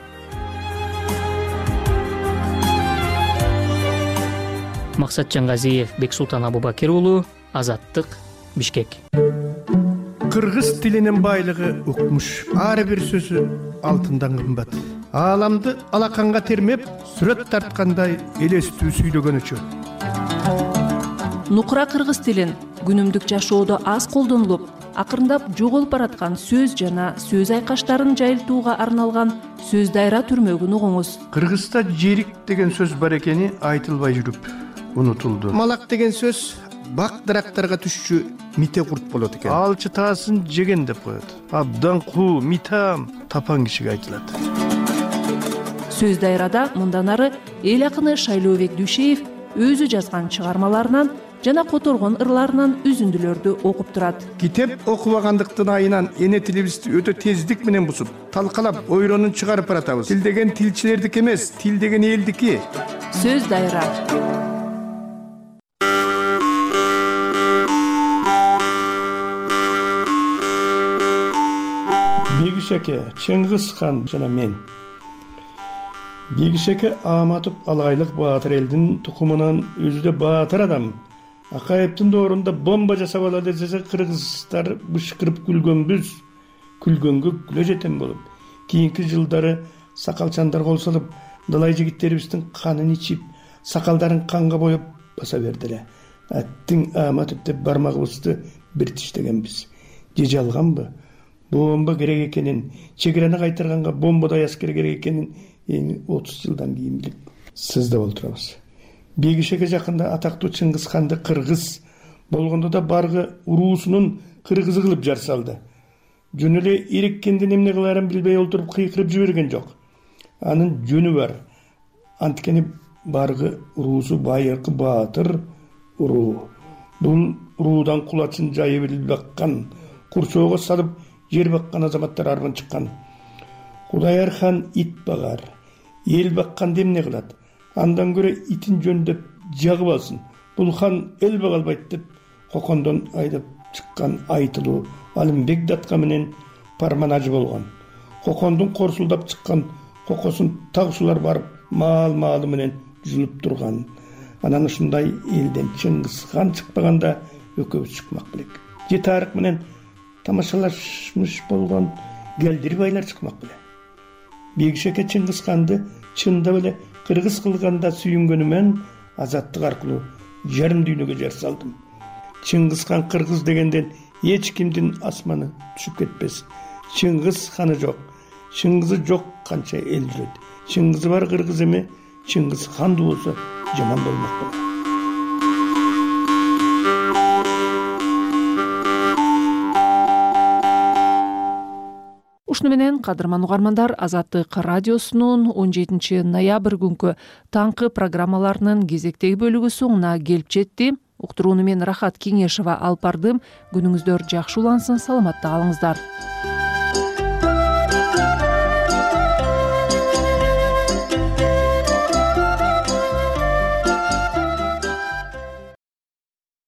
Максат Жангазиев, Бексултан Абубакир уулу, Азаттык, Бишкек. Кыргыз тилинин байлыгы укмуш, ар бир сөзү алтындан кымбат. Ааламды алаканга термеп, сүрөт тарткандай элестүү сүйлөгөнүчү. Нукура кыргыз тилин күнүмдүк жашоодо аз колдонулуп, акырындап жоголуп бараткан сөз жана сөз айкаштарын жайылтууга арналган сөз дайра түрмөгүн угуңуз. Кыргызда жерик деген сөз бар экени айтылбай жүрүп унутулду. Малак деген сөз бак дарактарга түшчү мите курт болот экен. Алчы таасын жеген деп коет. Абдан куу, митам тапан кишиге айтылат. Сөз дайрада мындан ары эл акыны Шайлообек Дүйшеев өзү жазган чыгармаларынан жана которгон ырларынан үзүндүлөрдү окуп турат. Китеп окубагандыктын айынан эне тилибизди өтө тездик менен бусуп, талкалап, ойронун чыгарып баратабыз. Тил деген тилчилердики эмес, тил деген элдики. Сөз дайра. Бегишеке, Чыңгыз хан жана мен. Бегишеке Аматов алайлык баатыр элдин тукумунан өзү да баатыр адам. Акаевдин доорунда бомба жасап алалы десе кыргыздар бышкырып күлгөнбүз, күлгөнгө күлө жетем болуп. Кийинки жылдары сакалчандар кол салып, далай жигиттерибиздин канын ичип, сакалдарын канга боеп баса бердиле. Аттың Аматов деп бармагыбызды бир тиштегенбиз. Же жалганбы? Бомба керек экенин, чегерени кайтарганга бомбадай аскер керек экенин эми 30 жылдан кийин билип сыздап олтурабыз. Бегишеке жакында атактуу Чыңгыз ханды кыргыз болгондо да баргы уруусунун кыргызы кылып жар салды. Жөн эле иреккендин эмне кыларын билбей олтуруп кыйкырып жиберген жок. Анын жөнү бар. Анткени баргы уруусу байыркы баатыр уруу. Бул уруудан кулачын жайып эле баккан курсоого салып жер баккан азаматтар арбын чыккан. Кудайар хан ит багар, эл бакканды эмне кылат? Андан көрө итин жөндөп жагып алсын. Бул хан эл бага албайт деп Кокондон айдап чыккан айтылуу Алымбек датка менен парманажы болгон. Кокондун корсулдап чыккан кокосун тагсулар барып маал-маалы менен жулуп турган. Анан ушундай элден Чыңгыз хан чыкпаганда экөөбүз чыкмак белек. Же тарых менен тамашалашмыш болгон келдир байлар чыкмак беле. Бегишеке Чыңгыз ханды чындап эле кыргыз кылганда сүйүнгөнүмөн азаттык аркылуу жарым дүйнөгө жар салдым. Чыңгыз хан кыргыз дегенден эч кимдин асманы түшүп кетпес. Чыңгыз ханы жок, Чыңгызы жок канча эл жүрөт. Чыңгызы бар кыргыз эме, Чыңгыз хан болсо жаман болмок беле. Ушуну менен кадырман угармандар, Азаттык радиосунун 17 ноябрь күнкү таңкы программаларынын кезектеги бөлүгү соңуна келип жетти. Уктурууну мен Рахат Кеңешова алып бардым. Күнүңүздөр жакшы улансын, саламатта калыңыздар.